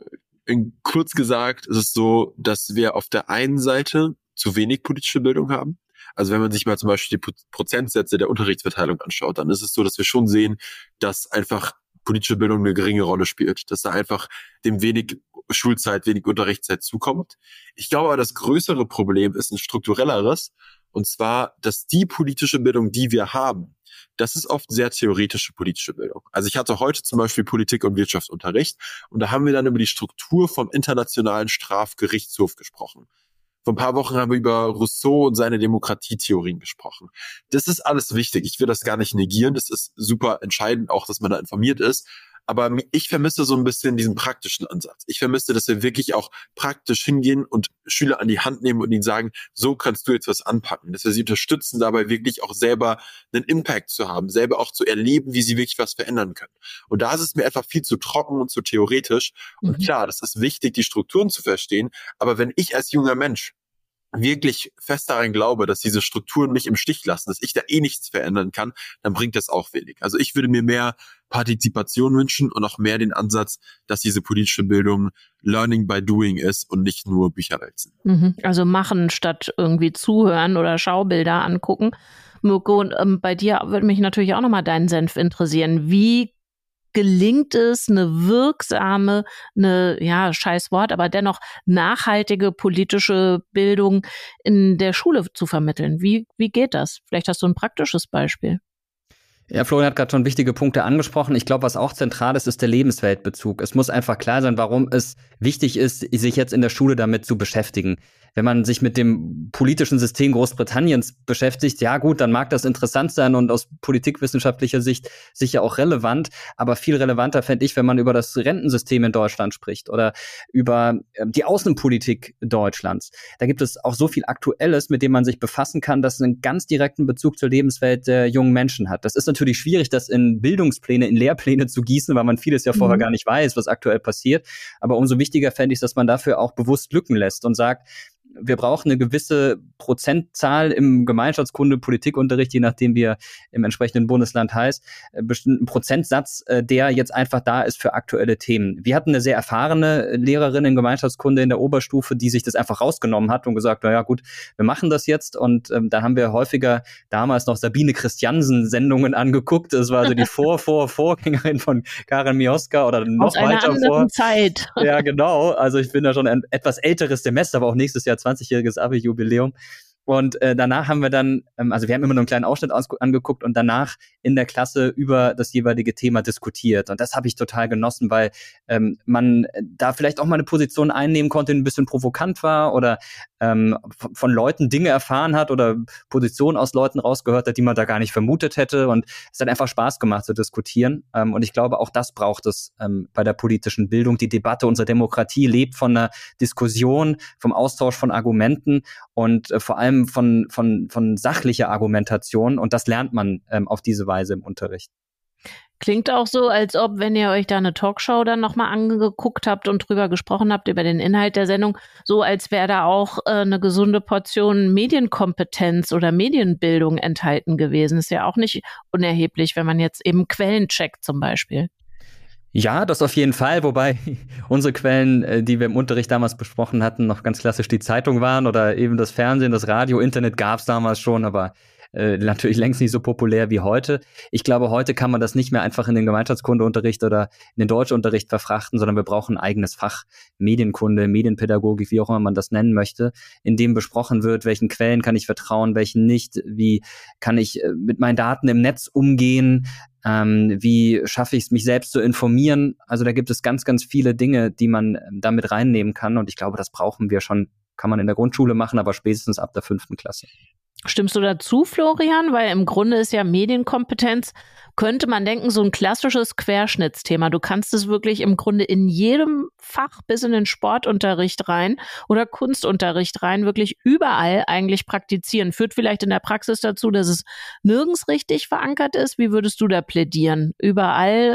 A: kurz gesagt ist es so, dass wir auf der einen Seite zu wenig politische Bildung haben. Also wenn man sich mal zum Beispiel die Prozentsätze der Unterrichtsverteilung anschaut, dann ist es so, dass wir schon sehen, dass einfach politische Bildung eine geringe Rolle spielt, dass da einfach dem wenig Schulzeit, wenig Unterrichtszeit zukommt. Ich glaube aber, das größere Problem ist ein strukturelleres, und zwar, dass die politische Bildung, die wir haben, das ist oft sehr theoretische politische Bildung. Also ich hatte heute zum Beispiel Politik- und Wirtschaftsunterricht und da haben wir dann über die Struktur vom Internationalen Strafgerichtshof gesprochen. Vor ein paar Wochen haben wir über Rousseau und seine Demokratietheorien gesprochen. Das ist alles wichtig. Ich will das gar nicht negieren. Das ist super entscheidend, auch dass man da informiert ist. Aber ich vermisse so ein bisschen diesen praktischen Ansatz. Ich vermisse, dass wir wirklich auch praktisch hingehen und Schüler an die Hand nehmen und ihnen sagen, so kannst du jetzt was anpacken. Dass wir sie unterstützen, dabei wirklich auch selber einen Impact zu haben, selber auch zu erleben, wie sie wirklich was verändern können. Und da ist es mir einfach viel zu trocken und zu theoretisch. Und klar, das ist wichtig, die Strukturen zu verstehen. Aber wenn ich als junger Mensch wirklich fest daran glaube, dass diese Strukturen mich im Stich lassen, dass ich da nichts verändern kann, dann bringt das auch wenig. Also ich würde mir mehr Partizipation wünschen und auch mehr den Ansatz, dass diese politische Bildung Learning by Doing ist und nicht nur Bücher wälzen.
D: Also machen statt irgendwie zuhören oder Schaubilder angucken. Mirko, bei dir würde mich natürlich auch nochmal dein Senf interessieren. Wie gelingt es, eine wirksame, scheiß Wort, aber dennoch nachhaltige politische Bildung in der Schule zu vermitteln? Wie geht das? Vielleicht hast du ein praktisches Beispiel.
B: Ja, Florian hat gerade schon wichtige Punkte angesprochen. Ich glaube, was auch zentral ist, ist der Lebensweltbezug. Es muss einfach klar sein, warum es wichtig ist, sich jetzt in der Schule damit zu beschäftigen. Wenn man sich mit dem politischen System Großbritanniens beschäftigt, ja gut, dann mag das interessant sein und aus politikwissenschaftlicher Sicht sicher auch relevant, aber viel relevanter fände ich, wenn man über das Rentensystem in Deutschland spricht oder über die Außenpolitik Deutschlands. Da gibt es auch so viel Aktuelles, mit dem man sich befassen kann, das einen ganz direkten Bezug zur Lebenswelt der jungen Menschen hat. Das ist natürlich schwierig, das in Bildungspläne, in Lehrpläne zu gießen, weil man vieles ja vorher gar nicht weiß, was aktuell passiert. Aber umso wichtiger fände ich, dass man dafür auch bewusst Lücken lässt und sagt, wir brauchen eine gewisse Prozentzahl im Gemeinschaftskunde, Politikunterricht, je nachdem wie er im entsprechenden Bundesland heißt, bestimmten Prozentsatz, der jetzt einfach da ist für aktuelle Themen. Wir hatten eine sehr erfahrene Lehrerin in Gemeinschaftskunde in der Oberstufe, die sich das einfach rausgenommen hat und gesagt, naja gut, wir machen das jetzt. Und da haben wir häufiger damals noch Sabine Christiansen-Sendungen angeguckt. Das war also die Vorgängerin von Karin Mioska oder noch
D: aus einer
B: weiter
D: anderen Zeit.
B: Ja, genau. Also ich bin da schon ein etwas älteres Semester, aber auch nächstes Jahr 20-jähriges Abi-Jubiläum. Und danach haben wir dann, also wir haben immer nur einen kleinen Ausschnitt angeguckt und danach in der Klasse über das jeweilige Thema diskutiert. Und das habe ich total genossen, weil man da vielleicht auch mal eine Position einnehmen konnte, die ein bisschen provokant war oder von Leuten Dinge erfahren hat oder Positionen aus Leuten rausgehört hat, die man da gar nicht vermutet hätte. Und es hat einfach Spaß gemacht zu diskutieren. Und ich glaube, auch das braucht es bei der politischen Bildung. Die Debatte, unsere Demokratie lebt von einer Diskussion, vom Austausch von Argumenten und vor allem von sachlicher Argumentation. Und das lernt man auf diese Weise im Unterricht.
D: Klingt auch so, als ob, wenn ihr euch da eine Talkshow dann nochmal angeguckt habt und drüber gesprochen habt, über den Inhalt der Sendung, so als wäre da auch eine gesunde Portion Medienkompetenz oder Medienbildung enthalten gewesen. Ist ja auch nicht unerheblich, wenn man jetzt eben Quellen checkt zum Beispiel.
B: Ja, das auf jeden Fall, wobei unsere Quellen, die wir im Unterricht damals besprochen hatten, noch ganz klassisch die Zeitung waren oder eben das Fernsehen, das Radio, Internet gab's damals schon, aber natürlich längst nicht so populär wie heute. Ich glaube, heute kann man das nicht mehr einfach in den Gemeinschaftskundeunterricht oder in den Deutschunterricht verfrachten, sondern wir brauchen ein eigenes Fach, Medienkunde, Medienpädagogik, wie auch immer man das nennen möchte, in dem besprochen wird, welchen Quellen kann ich vertrauen, welchen nicht, wie kann ich mit meinen Daten im Netz umgehen, wie schaffe ich es, mich selbst zu informieren. Also da gibt es ganz, ganz viele Dinge, die man damit reinnehmen kann und ich glaube, das brauchen wir schon, kann man in der Grundschule machen, aber spätestens ab der 5. Klasse.
D: Stimmst du dazu, Florian? Weil im Grunde ist ja Medienkompetenz, könnte man denken, so ein klassisches Querschnittsthema. Du kannst es wirklich im Grunde in jedem Fach bis in den Sportunterricht rein oder Kunstunterricht rein, wirklich überall eigentlich praktizieren. Führt vielleicht in der Praxis dazu, dass es nirgends richtig verankert ist. Wie würdest du da plädieren? Überall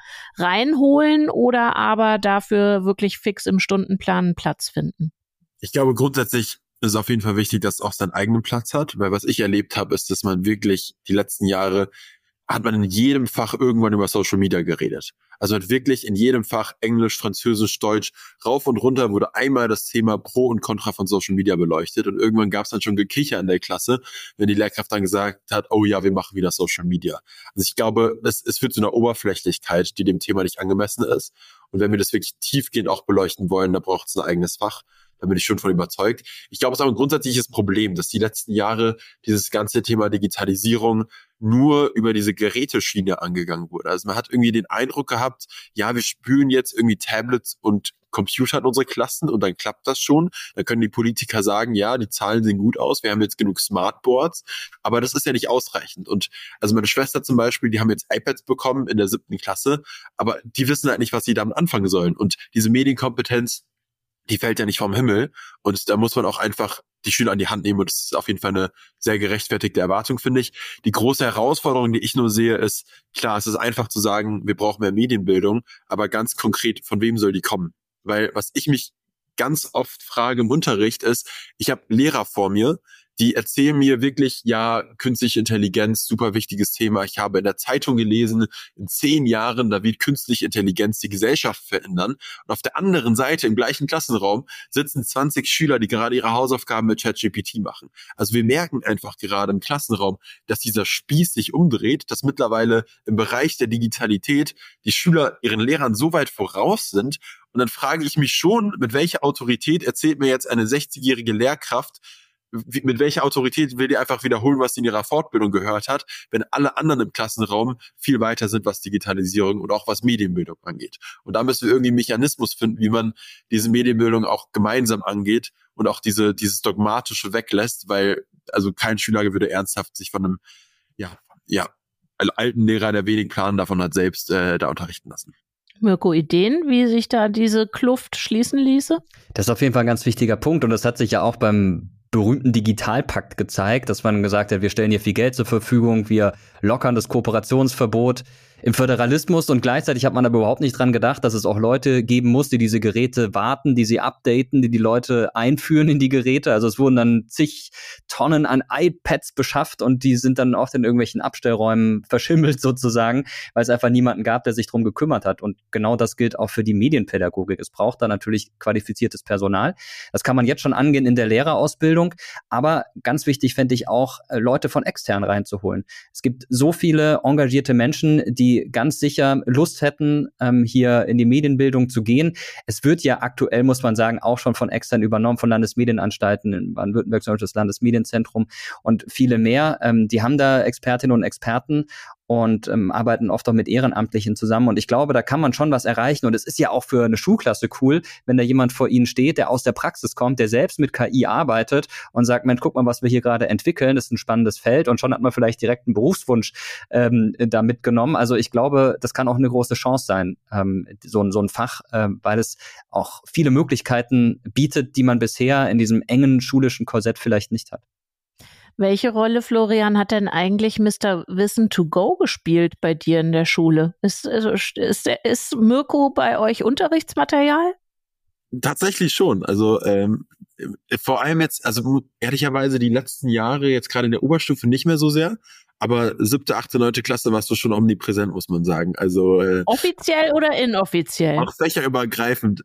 D: reinholen oder aber dafür wirklich fix im Stundenplan einen Platz finden?
A: Ich glaube, grundsätzlich ist auf jeden Fall wichtig, dass es auch seinen eigenen Platz hat, weil was ich erlebt habe, ist, dass man wirklich die letzten Jahre hat man in jedem Fach irgendwann über Social Media geredet. Also hat wirklich in jedem Fach Englisch, Französisch, Deutsch rauf und runter wurde einmal das Thema Pro und Contra von Social Media beleuchtet und irgendwann gab es dann schon Gekicher in der Klasse, wenn die Lehrkraft dann gesagt hat, oh ja, wir machen wieder Social Media. Also ich glaube, es führt zu einer Oberflächlichkeit, die dem Thema nicht angemessen ist. Und wenn wir das wirklich tiefgehend auch beleuchten wollen, dann braucht es ein eigenes Fach. Da bin ich schon von überzeugt. Ich glaube, es ist aber ein grundsätzliches Problem, dass die letzten Jahre dieses ganze Thema Digitalisierung nur über diese Geräteschiene angegangen wurde. Also man hat irgendwie den Eindruck gehabt, ja, wir spülen jetzt irgendwie Tablets und Computer in unsere Klassen und dann klappt das schon. Dann können die Politiker sagen, ja, die Zahlen sehen gut aus, wir haben jetzt genug Smartboards, aber das ist ja nicht ausreichend. Und also meine Schwester zum Beispiel, die haben jetzt iPads bekommen in der 7. Klasse, aber die wissen halt nicht, was sie damit anfangen sollen. Und diese Medienkompetenz, die fällt ja nicht vom Himmel und da muss man auch einfach die Schüler an die Hand nehmen und das ist auf jeden Fall eine sehr gerechtfertigte Erwartung, finde ich. Die große Herausforderung, die ich nur sehe, ist, klar, es ist einfach zu sagen, wir brauchen mehr Medienbildung, aber ganz konkret, von wem soll die kommen? Weil was ich mich ganz oft frage im Unterricht ist, ich habe Lehrer vor mir, die erzählen mir wirklich, ja, künstliche Intelligenz, super wichtiges Thema. Ich habe in der Zeitung gelesen, in 10 Jahren, da wird künstliche Intelligenz die Gesellschaft verändern. Und auf der anderen Seite, im gleichen Klassenraum, sitzen 20 Schüler, die gerade ihre Hausaufgaben mit ChatGPT machen. Also wir merken einfach gerade im Klassenraum, dass dieser Spieß sich umdreht, dass mittlerweile im Bereich der Digitalität die Schüler ihren Lehrern so weit voraus sind. Und dann frage ich mich schon, mit welcher Autorität erzählt mir jetzt eine 60-jährige Lehrkraft, mit welcher Autorität will die einfach wiederholen, was sie in ihrer Fortbildung gehört hat, wenn alle anderen im Klassenraum viel weiter sind, was Digitalisierung und auch was Medienbildung angeht. Und da müssen wir irgendwie einen Mechanismus finden, wie man diese Medienbildung auch gemeinsam angeht und auch dieses Dogmatische weglässt, weil also kein Schüler würde ernsthaft sich von einem alten Lehrer, der wenig Plan davon hat, selbst da unterrichten lassen.
D: Mirko, Ideen, wie sich da diese Kluft schließen ließe?
B: Das ist auf jeden Fall ein ganz wichtiger Punkt und das hat sich ja auch beim berühmten Digitalpakt gezeigt, dass man gesagt hat, wir stellen hier viel Geld zur Verfügung, wir lockern das Kooperationsverbot im Föderalismus und gleichzeitig hat man aber überhaupt nicht dran gedacht, dass es auch Leute geben muss, die diese Geräte warten, die sie updaten, die Leute einführen in die Geräte. Also es wurden dann zig Tonnen an iPads beschafft und die sind dann oft in irgendwelchen Abstellräumen verschimmelt sozusagen, weil es einfach niemanden gab, der sich drum gekümmert hat. Und genau das gilt auch für die Medienpädagogik. Es braucht da natürlich qualifiziertes Personal. Das kann man jetzt schon angehen in der Lehrerausbildung, aber ganz wichtig fände ich auch, Leute von extern reinzuholen. Es gibt so viele engagierte Menschen, die ganz sicher Lust hätten, hier in die Medienbildung zu gehen. Es wird ja aktuell, muss man sagen, auch schon von extern übernommen, von Landesmedienanstalten, in Baden-Württemberg zum Beispiel das Landesmedienzentrum und viele mehr. Die haben da Expertinnen und Experten und arbeiten oft auch mit Ehrenamtlichen zusammen. Und ich glaube, da kann man schon was erreichen. Und es ist ja auch für eine Schulklasse cool, wenn da jemand vor ihnen steht, der aus der Praxis kommt, der selbst mit KI arbeitet und sagt, Mensch, guck mal, was wir hier gerade entwickeln. Das ist ein spannendes Feld. Und schon hat man vielleicht direkt einen Berufswunsch da mitgenommen. Also ich glaube, das kann auch eine große Chance sein, so ein Fach, weil es auch viele Möglichkeiten bietet, die man bisher in diesem engen schulischen Korsett vielleicht nicht hat.
D: Welche Rolle, Florian, hat denn eigentlich Mr. Wissen to go gespielt bei dir in der Schule? Ist Mirko bei euch Unterrichtsmaterial?
A: Tatsächlich schon. Also vor allem jetzt, also ehrlicherweise die letzten Jahre, jetzt gerade in der Oberstufe nicht mehr so sehr, aber 7., 8., 9. Klasse warst du schon omnipräsent, muss man sagen. Also
D: offiziell oder inoffiziell?
A: Auch fächerübergreifend.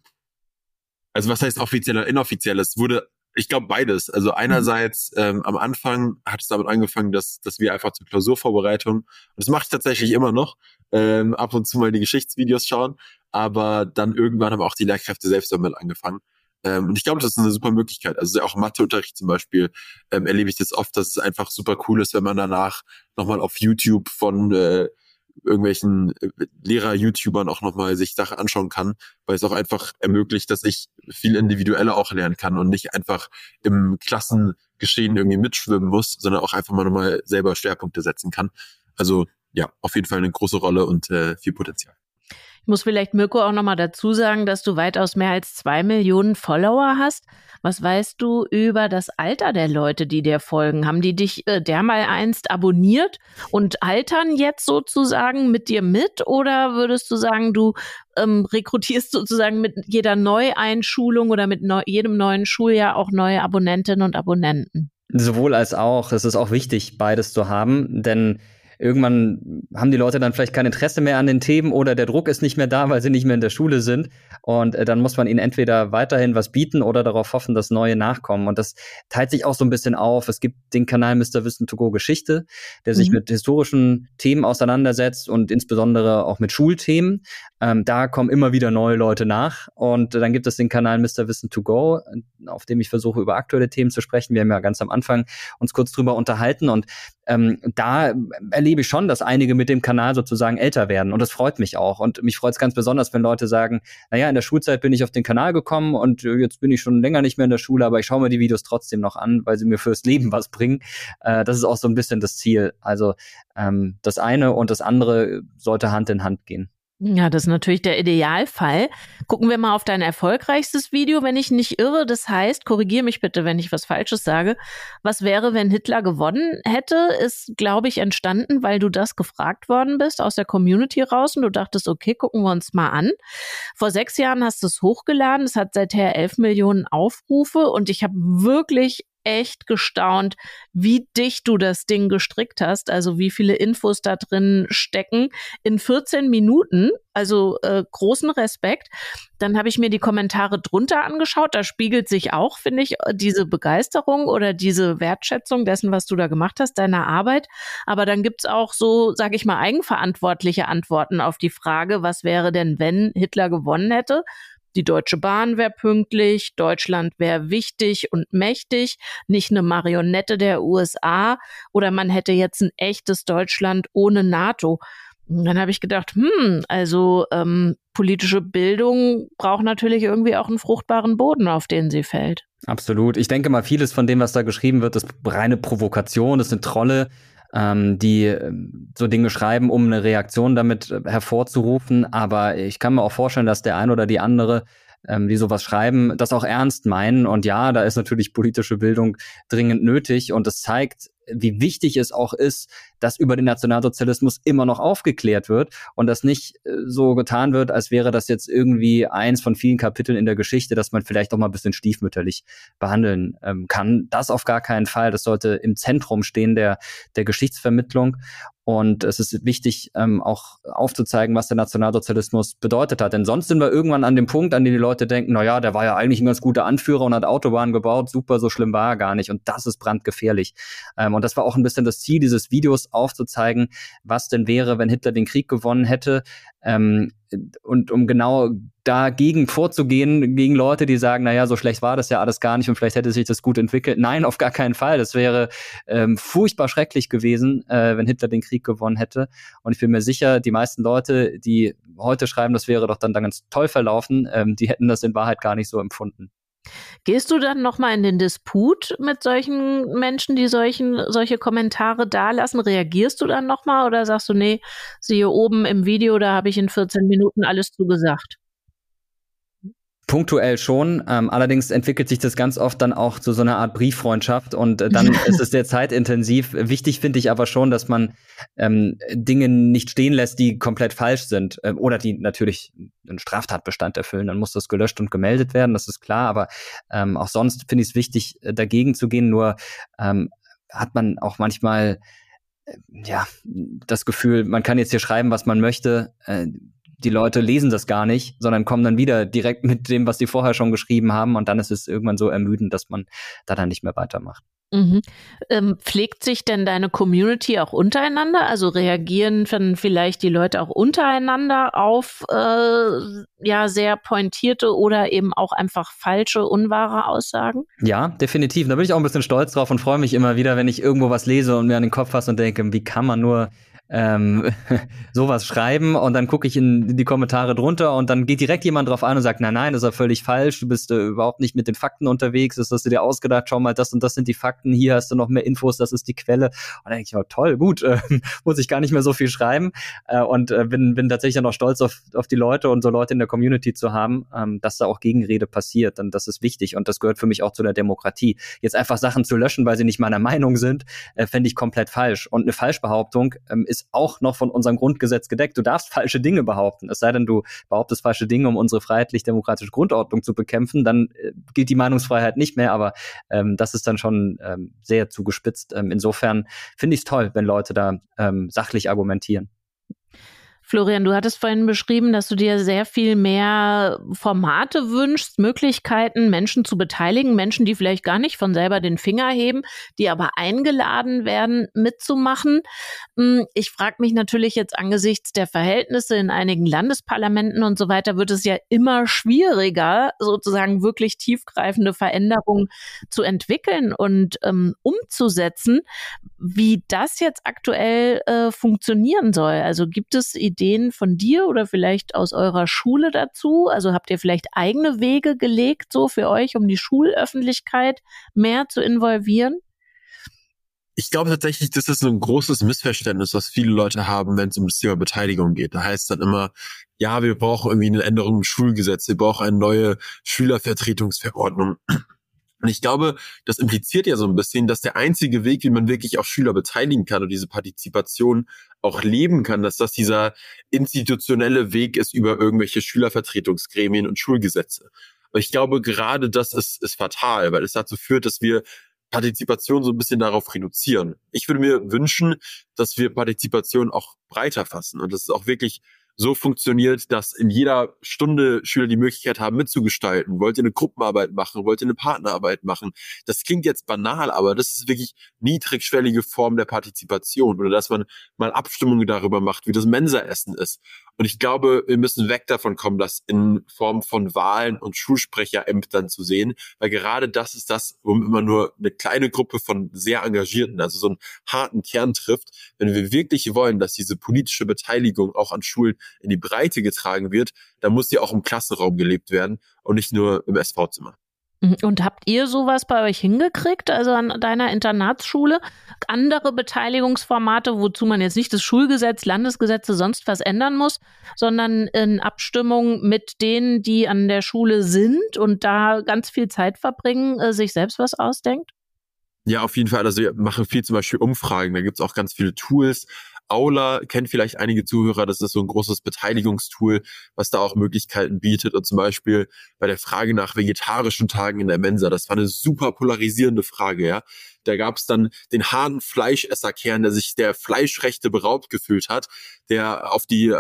A: Also was heißt offiziell oder inoffiziell? Es wurde, ich glaube, beides. Also einerseits am Anfang hat es damit angefangen, dass wir einfach zur Klausurvorbereitung, und das mache ich tatsächlich immer noch, ab und zu mal die Geschichtsvideos schauen, aber dann irgendwann haben auch die Lehrkräfte selbst damit angefangen. Und ich glaube, das ist eine super Möglichkeit. Also auch im Matheunterricht zum Beispiel erlebe ich das oft, dass es einfach super cool ist, wenn man danach nochmal auf YouTube von irgendwelchen Lehrer-YouTubern auch nochmal sich Sachen anschauen kann, weil es auch einfach ermöglicht, dass ich viel individueller auch lernen kann und nicht einfach im Klassengeschehen irgendwie mitschwimmen muss, sondern auch einfach mal nochmal selber Schwerpunkte setzen kann. Also ja, auf jeden Fall eine große Rolle und viel Potenzial.
D: Ich muss vielleicht Mirko auch nochmal dazu sagen, dass du weitaus mehr als 2 Millionen Follower hast. Was weißt du über das Alter der Leute, die dir folgen? Haben die dich dermaleinst abonniert und altern jetzt sozusagen mit dir mit? Oder würdest du sagen, du rekrutierst sozusagen mit jeder Neueinschulung oder mit jedem neuen Schuljahr auch neue Abonnentinnen und Abonnenten?
B: Sowohl als auch. Es ist auch wichtig, beides zu haben, denn irgendwann haben die Leute dann vielleicht kein Interesse mehr an den Themen oder der Druck ist nicht mehr da, weil sie nicht mehr in der Schule sind. Und dann muss man ihnen entweder weiterhin was bieten oder darauf hoffen, dass neue nachkommen. Und das teilt sich auch so ein bisschen auf. Es gibt den Kanal Mr. Wissen to go Geschichte, der sich mit historischen Themen auseinandersetzt und insbesondere auch mit Schulthemen. Da kommen immer wieder neue Leute nach. Und dann gibt es den Kanal Mr. Wissen to go, auf dem ich versuche, über aktuelle Themen zu sprechen. Wir haben ja ganz am Anfang uns kurz drüber unterhalten und da erlebe ich schon, dass einige mit dem Kanal sozusagen älter werden und das freut mich auch und mich freut es ganz besonders, wenn Leute sagen, naja, in der Schulzeit bin ich auf den Kanal gekommen und jetzt bin ich schon länger nicht mehr in der Schule, aber ich schaue mir die Videos trotzdem noch an, weil sie mir fürs Leben was bringen. Das ist auch so ein bisschen das Ziel. Also das eine und das andere sollte Hand in Hand gehen.
D: Ja, das ist natürlich der Idealfall. Gucken wir mal auf dein erfolgreichstes Video, wenn ich nicht irre. Das heißt, korrigiere mich bitte, wenn ich was Falsches sage. Was wäre, wenn Hitler gewonnen hätte, ist, glaube ich, entstanden, weil du das gefragt worden bist aus der Community raus und du dachtest, okay, gucken wir uns mal an. Vor 6 Jahren hast du es hochgeladen. Es hat seither 11 Millionen Aufrufe und ich habe wirklich echt gestaunt, wie dicht du das Ding gestrickt hast, also wie viele Infos da drin stecken in 14 Minuten, also großen Respekt. Dann habe ich mir die Kommentare drunter angeschaut, da spiegelt sich auch, finde ich, diese Begeisterung oder diese Wertschätzung dessen, was du da gemacht hast, deiner Arbeit, aber dann gibt's auch so, sage ich mal, eigenverantwortliche Antworten auf die Frage, was wäre denn, wenn Hitler gewonnen hätte? Die Deutsche Bahn wäre pünktlich, Deutschland wäre wichtig und mächtig, nicht eine Marionette der USA oder man hätte jetzt ein echtes Deutschland ohne NATO. Und dann habe ich gedacht, politische Bildung braucht natürlich irgendwie auch einen fruchtbaren Boden, auf den sie fällt.
B: Absolut. Ich denke mal, vieles von dem, was da geschrieben wird, ist reine Provokation, das sind Trolle, die so Dinge schreiben, um eine Reaktion damit hervorzurufen. Aber ich kann mir auch vorstellen, dass der ein oder die andere, die sowas schreiben, das auch ernst meinen. Und ja, da ist natürlich politische Bildung dringend nötig. Und es zeigt, wie wichtig es auch ist, dass über den Nationalsozialismus immer noch aufgeklärt wird und dass nicht so getan wird, als wäre das jetzt irgendwie eins von vielen Kapiteln in der Geschichte, dass man vielleicht auch mal ein bisschen stiefmütterlich behandeln kann. Das auf gar keinen Fall. Das sollte im Zentrum stehen der Geschichtsvermittlung. Und es ist wichtig, auch aufzuzeigen, was der Nationalsozialismus bedeutet hat. Denn sonst sind wir irgendwann an dem Punkt, an dem die Leute denken, naja, der war ja eigentlich ein ganz guter Anführer und hat Autobahnen gebaut, super, so schlimm war er gar nicht. Und das ist brandgefährlich. Und das war auch ein bisschen das Ziel dieses Videos, aufzuzeigen, was denn wäre, wenn Hitler den Krieg gewonnen hätte. und um genau dagegen vorzugehen, gegen Leute, die sagen, naja, so schlecht war das ja alles gar nicht und vielleicht hätte sich das gut entwickelt. Nein, auf gar keinen Fall. Das wäre furchtbar schrecklich gewesen, wenn Hitler den Krieg gewonnen hätte. Und ich bin mir sicher, die meisten Leute, die heute schreiben, das wäre doch dann ganz toll verlaufen, die hätten das in Wahrheit gar nicht so empfunden.
D: Gehst du dann nochmal in den Disput mit solchen Menschen, die solche Kommentare dalassen? Reagierst du dann nochmal oder sagst du, nee, siehe oben im Video, da habe ich in 14 Minuten alles zugesagt?
B: Punktuell schon, allerdings entwickelt sich das ganz oft dann auch zu so einer Art Brieffreundschaft und dann ist es sehr zeitintensiv. Wichtig finde ich aber schon, dass man Dinge nicht stehen lässt, die komplett falsch sind oder die natürlich einen Straftatbestand erfüllen. Dann muss das gelöscht und gemeldet werden, das ist klar, aber auch sonst finde ich es wichtig, dagegen zu gehen. Nur hat man auch manchmal das Gefühl, man kann jetzt hier schreiben, was man möchte, die Leute lesen das gar nicht, sondern kommen dann wieder direkt mit dem, was sie vorher schon geschrieben haben und dann ist es irgendwann so ermüdend, dass man da dann nicht mehr weitermacht.
D: Mhm. Pflegt sich denn deine Community auch untereinander? Also reagieren dann vielleicht die Leute auch untereinander auf sehr pointierte oder eben auch einfach falsche, unwahre Aussagen?
B: Ja, definitiv. Da bin ich auch ein bisschen stolz drauf und freue mich immer wieder, wenn ich irgendwo was lese und mir an den Kopf fasse und denke, wie kann man nur sowas schreiben und dann gucke ich in die Kommentare drunter und dann geht direkt jemand drauf ein und sagt, nein, das ist ja völlig falsch, du bist überhaupt nicht mit den Fakten unterwegs, das hast du dir ausgedacht, schau mal, das und das sind die Fakten, hier hast du noch mehr Infos, das ist die Quelle. Und dann denke ich, oh, toll, gut, muss ich gar nicht mehr so viel schreiben und bin tatsächlich dann auch stolz auf die Leute und so Leute in der Community zu haben, dass da auch Gegenrede passiert und das ist wichtig und das gehört für mich auch zu der Demokratie. Jetzt einfach Sachen zu löschen, weil sie nicht meiner Meinung sind, fände ich komplett falsch und eine Falschbehauptung ist auch noch von unserem Grundgesetz gedeckt. Du darfst falsche Dinge behaupten. Es sei denn, du behauptest falsche Dinge, um unsere freiheitlich-demokratische Grundordnung zu bekämpfen, dann gilt die Meinungsfreiheit nicht mehr, aber das ist dann schon sehr zugespitzt. Insofern finde ich es toll, wenn Leute da sachlich argumentieren.
D: Florian, du hattest vorhin beschrieben, dass du dir sehr viel mehr Formate wünschst, Möglichkeiten, Menschen zu beteiligen, Menschen, die vielleicht gar nicht von selber den Finger heben, die aber eingeladen werden, mitzumachen. Ich frage mich natürlich jetzt angesichts der Verhältnisse in einigen Landesparlamenten und so weiter, wird es ja immer schwieriger, sozusagen wirklich tiefgreifende Veränderungen zu entwickeln und umzusetzen, wie das jetzt aktuell funktionieren soll. Also gibt es Ideen von dir oder vielleicht aus eurer Schule dazu? Also habt ihr vielleicht eigene Wege gelegt, so für euch, um die Schulöffentlichkeit mehr zu involvieren?
A: Ich glaube tatsächlich, das ist ein großes Missverständnis, was viele Leute haben, wenn es um das Thema Beteiligung geht. Da heißt es dann immer, ja, wir brauchen irgendwie eine Änderung im Schulgesetz, wir brauchen eine neue Schülervertretungsverordnung. Und ich glaube, das impliziert ja so ein bisschen, dass der einzige Weg, wie man wirklich auch Schüler beteiligen kann und diese Partizipation auch leben kann, dass das dieser institutionelle Weg ist über irgendwelche Schülervertretungsgremien und Schulgesetze. Aber ich glaube, gerade das ist fatal, weil es dazu führt, dass wir Partizipation so ein bisschen darauf reduzieren. Ich würde mir wünschen, dass wir Partizipation auch breiter fassen und dass es auch wirklich so funktioniert, dass in jeder Stunde Schüler die Möglichkeit haben, mitzugestalten. Wollt ihr eine Gruppenarbeit machen? Wollt ihr eine Partnerarbeit machen? Das klingt jetzt banal, aber das ist wirklich niedrigschwellige Form der Partizipation oder dass man mal Abstimmungen darüber macht, wie das Mensaessen ist. Und ich glaube, wir müssen weg davon kommen, das in Form von Wahlen und Schulsprecherämtern zu sehen, weil gerade das ist das, wo immer nur eine kleine Gruppe von sehr Engagierten, also so einen harten Kern trifft. Wenn wir wirklich wollen, dass diese politische Beteiligung auch an Schulen in die Breite getragen wird, dann muss die auch im Klassenraum gelebt werden und nicht nur im SV-Zimmer.
D: Und habt ihr sowas bei euch hingekriegt, also an deiner Internatsschule? Andere Beteiligungsformate, wozu man jetzt nicht das Schulgesetz, Landesgesetze, sonst was ändern muss, sondern in Abstimmung mit denen, die an der Schule sind und da ganz viel Zeit verbringen, sich selbst was ausdenkt?
A: Ja, auf jeden Fall. Also wir machen viel zum Beispiel Umfragen, da gibt's auch ganz viele Tools. Aula kennt vielleicht einige Zuhörer, das ist so ein großes Beteiligungstool, was da auch Möglichkeiten bietet. Und zum Beispiel bei der Frage nach vegetarischen Tagen in der Mensa, das war eine super polarisierende Frage, ja. Da gab es dann den harten Fleischesserkern, der sich der Fleischrechte beraubt gefühlt hat, der auf die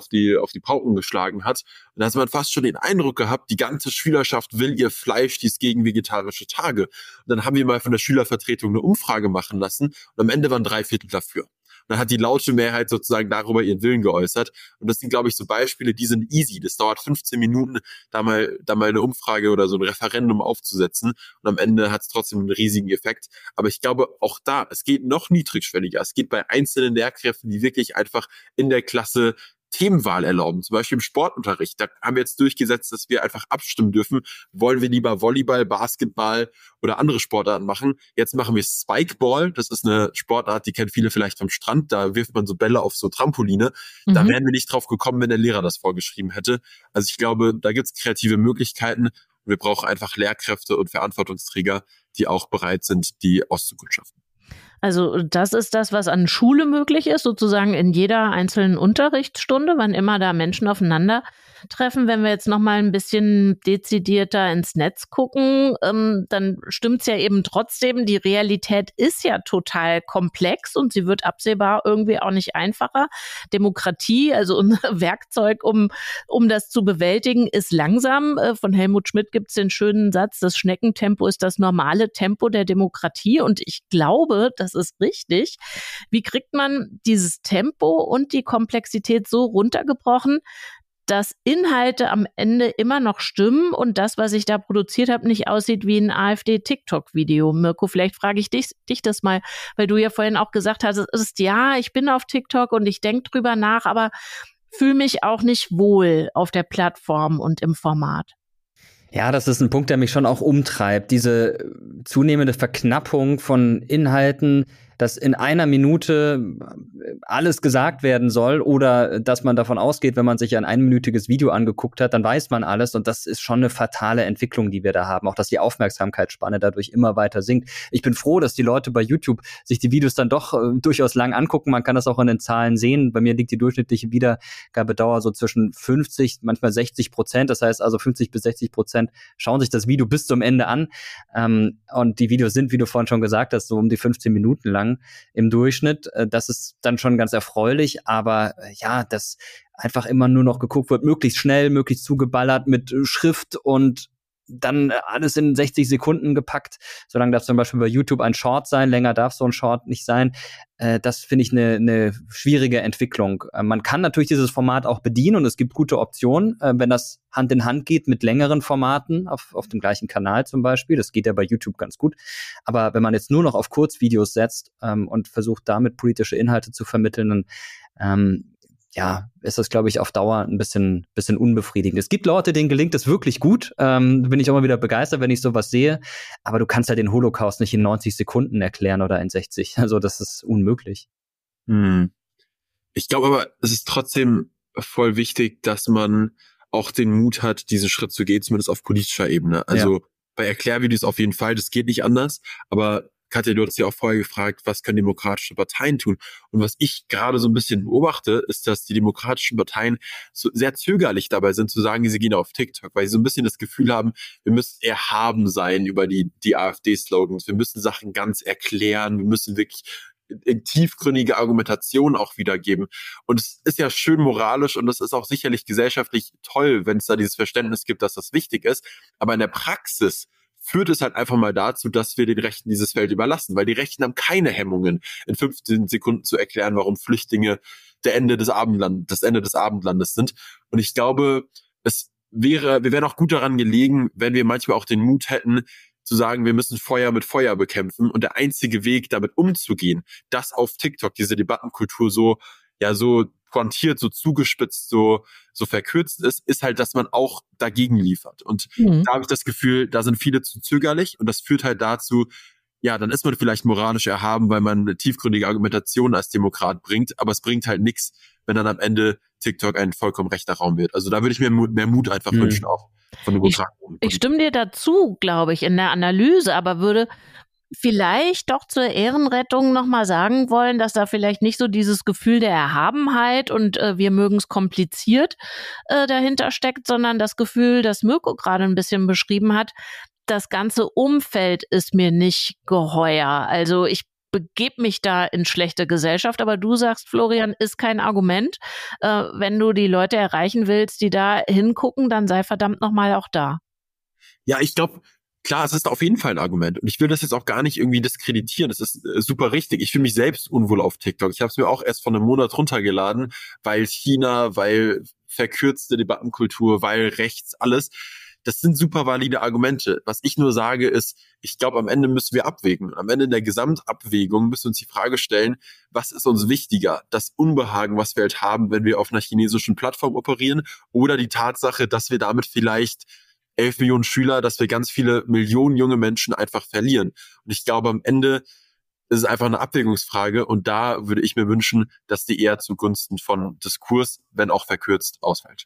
A: Pauken geschlagen hat. Und da hat man fast schon den Eindruck gehabt, die ganze Schülerschaft will ihr Fleisch, die ist gegen vegetarische Tage. Und dann haben wir mal von der Schülervertretung eine Umfrage machen lassen und am Ende waren 3/4 dafür. dann hat die laute Mehrheit sozusagen darüber ihren Willen geäußert. Und das sind, glaube ich, so Beispiele, die sind easy. Das dauert 15 Minuten, da mal eine Umfrage oder so ein Referendum aufzusetzen. Und am Ende hat es trotzdem einen riesigen Effekt. Aber ich glaube, auch da, es geht noch niedrigschwelliger. Es geht bei einzelnen Lehrkräften, die wirklich einfach in der Klasse Themenwahl erlauben, zum Beispiel im Sportunterricht. Da haben wir jetzt durchgesetzt, dass wir einfach abstimmen dürfen. Wollen wir lieber Volleyball, Basketball oder andere Sportarten machen? Jetzt machen wir Spikeball. Das ist eine Sportart, die kennen viele vielleicht vom Strand. Da wirft man so Bälle auf so Trampoline. Da wären wir nicht drauf gekommen, wenn der Lehrer das vorgeschrieben hätte. Also ich glaube, da gibt es kreative Möglichkeiten. Und wir brauchen einfach Lehrkräfte und Verantwortungsträger, die auch bereit sind, die auszukundschaften.
D: Also das ist das, was an Schule möglich ist, sozusagen in jeder einzelnen Unterrichtsstunde, wann immer da Menschen aufeinandertreffen. Wenn wir jetzt nochmal ein bisschen dezidierter ins Netz gucken, dann stimmt's ja eben trotzdem, die Realität ist ja total komplex und sie wird absehbar irgendwie auch nicht einfacher. Demokratie, also unser Werkzeug, um das zu bewältigen, ist langsam. Von Helmut Schmidt gibt's den schönen Satz, das Schneckentempo ist das normale Tempo der Demokratie, und ich glaube, das ist richtig. Wie kriegt man dieses Tempo und die Komplexität so runtergebrochen, dass Inhalte am Ende immer noch stimmen und das, was ich da produziert habe, nicht aussieht wie ein AfD-TikTok-Video? Mirko, vielleicht frage ich dich das mal, weil du ja vorhin auch gesagt hast, ja, ich bin auf TikTok und ich denke drüber nach, aber fühle mich auch nicht wohl auf der Plattform und im Format.
B: Ja, das ist ein Punkt, der mich schon auch umtreibt. Diese zunehmende Verknappung von Inhalten, dass in einer Minute alles gesagt werden soll oder dass man davon ausgeht, wenn man sich ein einminütiges Video angeguckt hat, dann weiß man alles, und das ist schon eine fatale Entwicklung, die wir da haben, auch dass die Aufmerksamkeitsspanne dadurch immer weiter sinkt. Ich bin froh, dass die Leute bei YouTube sich die Videos dann doch durchaus lang angucken. Man kann das auch in den Zahlen sehen. Bei mir liegt die durchschnittliche Wiedergabedauer so zwischen 50, manchmal 60%. Das heißt also 50-60% schauen sich das Video bis zum Ende an. Und die Videos sind, wie du vorhin schon gesagt hast, so um die 15 Minuten lang im Durchschnitt. Das ist dann schon ganz erfreulich, aber ja, dass einfach immer nur noch geguckt wird, möglichst schnell, möglichst zugeballert mit Schrift und dann alles in 60 Sekunden gepackt. Solange darf zum Beispiel bei YouTube ein Short sein, länger darf so ein Short nicht sein. Das finde ich eine schwierige Entwicklung. Man kann natürlich dieses Format auch bedienen und es gibt gute Optionen, wenn das Hand in Hand geht mit längeren Formaten auf dem gleichen Kanal zum Beispiel. Das geht ja bei YouTube ganz gut. Aber wenn man jetzt nur noch auf Kurzvideos setzt und versucht, damit politische Inhalte zu vermitteln, dann ist das, glaube ich, auf Dauer ein bisschen unbefriedigend. Es gibt Leute, denen gelingt das wirklich gut. Bin ich immer wieder begeistert, wenn ich sowas sehe. Aber du kannst ja den Holocaust nicht in 90 Sekunden erklären oder in 60. Also das ist unmöglich.
A: Ich glaube aber, es ist trotzdem voll wichtig, dass man auch den Mut hat, diesen Schritt zu gehen, zumindest auf politischer Ebene. Also bei Erklärvideos auf jeden Fall, das geht nicht anders. Aber Katja, du hast ja auch vorher gefragt, was können demokratische Parteien tun? Und was ich gerade so ein bisschen beobachte, ist, dass die demokratischen Parteien so sehr zögerlich dabei sind, zu sagen, sie gehen auf TikTok, weil sie so ein bisschen das Gefühl haben, wir müssen erhaben sein über die AfD-Slogans. Wir müssen Sachen ganz erklären. Wir müssen wirklich in tiefgründige Argumentation auch wiedergeben. Und es ist ja schön moralisch und es ist auch sicherlich gesellschaftlich toll, wenn es da dieses Verständnis gibt, dass das wichtig ist. Aber in der Praxis führt es halt einfach mal dazu, dass wir den Rechten dieses Feld überlassen, weil die Rechten haben keine Hemmungen, in 15 Sekunden zu erklären, warum Flüchtlinge das Ende des Abendlandes sind. Und ich glaube, wir wären auch gut daran gelegen, wenn wir manchmal auch den Mut hätten, zu sagen, wir müssen Feuer mit Feuer bekämpfen. Und der einzige Weg, damit umzugehen, dass auf TikTok diese Debattenkultur so pointiert, so zugespitzt, so verkürzt ist halt, dass man auch dagegen liefert. Und da habe ich das Gefühl, da sind viele zu zögerlich und das führt halt dazu, ja, dann ist man vielleicht moralisch erhaben, weil man eine tiefgründige Argumentation als Demokrat bringt, aber es bringt halt nichts, wenn dann am Ende TikTok ein vollkommen rechter Raum wird. Also da würde ich mir mehr Mut einfach wünschen, auch von Demokraten.
D: Ich stimme dir dazu, glaube ich, in der Analyse, aber würde vielleicht doch zur Ehrenrettung nochmal sagen wollen, dass da vielleicht nicht so dieses Gefühl der Erhabenheit und wir mögen es kompliziert dahinter steckt, sondern das Gefühl, das Mirko gerade ein bisschen beschrieben hat, das ganze Umfeld ist mir nicht geheuer. Also ich begebe mich da in schlechte Gesellschaft, aber du sagst, Florian, ist kein Argument. Wenn du die Leute erreichen willst, die da hingucken, dann sei verdammt nochmal auch da.
A: Ja, ich glaube, Klar, es ist auf jeden Fall ein Argument. Und ich will das jetzt auch gar nicht irgendwie diskreditieren. Das ist super richtig. Ich fühle mich selbst unwohl auf TikTok. Ich habe es mir auch erst vor einem Monat runtergeladen, weil China, weil verkürzte Debattenkultur, weil rechts, alles. Das sind super valide Argumente. Was ich nur sage ist, ich glaube, am Ende müssen wir abwägen. Am Ende der Gesamtabwägung müssen wir uns die Frage stellen, was ist uns wichtiger? Das Unbehagen, was wir halt haben, wenn wir auf einer chinesischen Plattform operieren, oder die Tatsache, dass wir damit vielleicht 11 Millionen Schüler, dass wir ganz viele Millionen junge Menschen einfach verlieren. Und ich glaube, am Ende ist es einfach eine Abwägungsfrage, und da würde ich mir wünschen, dass die eher zugunsten von Diskurs, wenn auch verkürzt, ausfällt.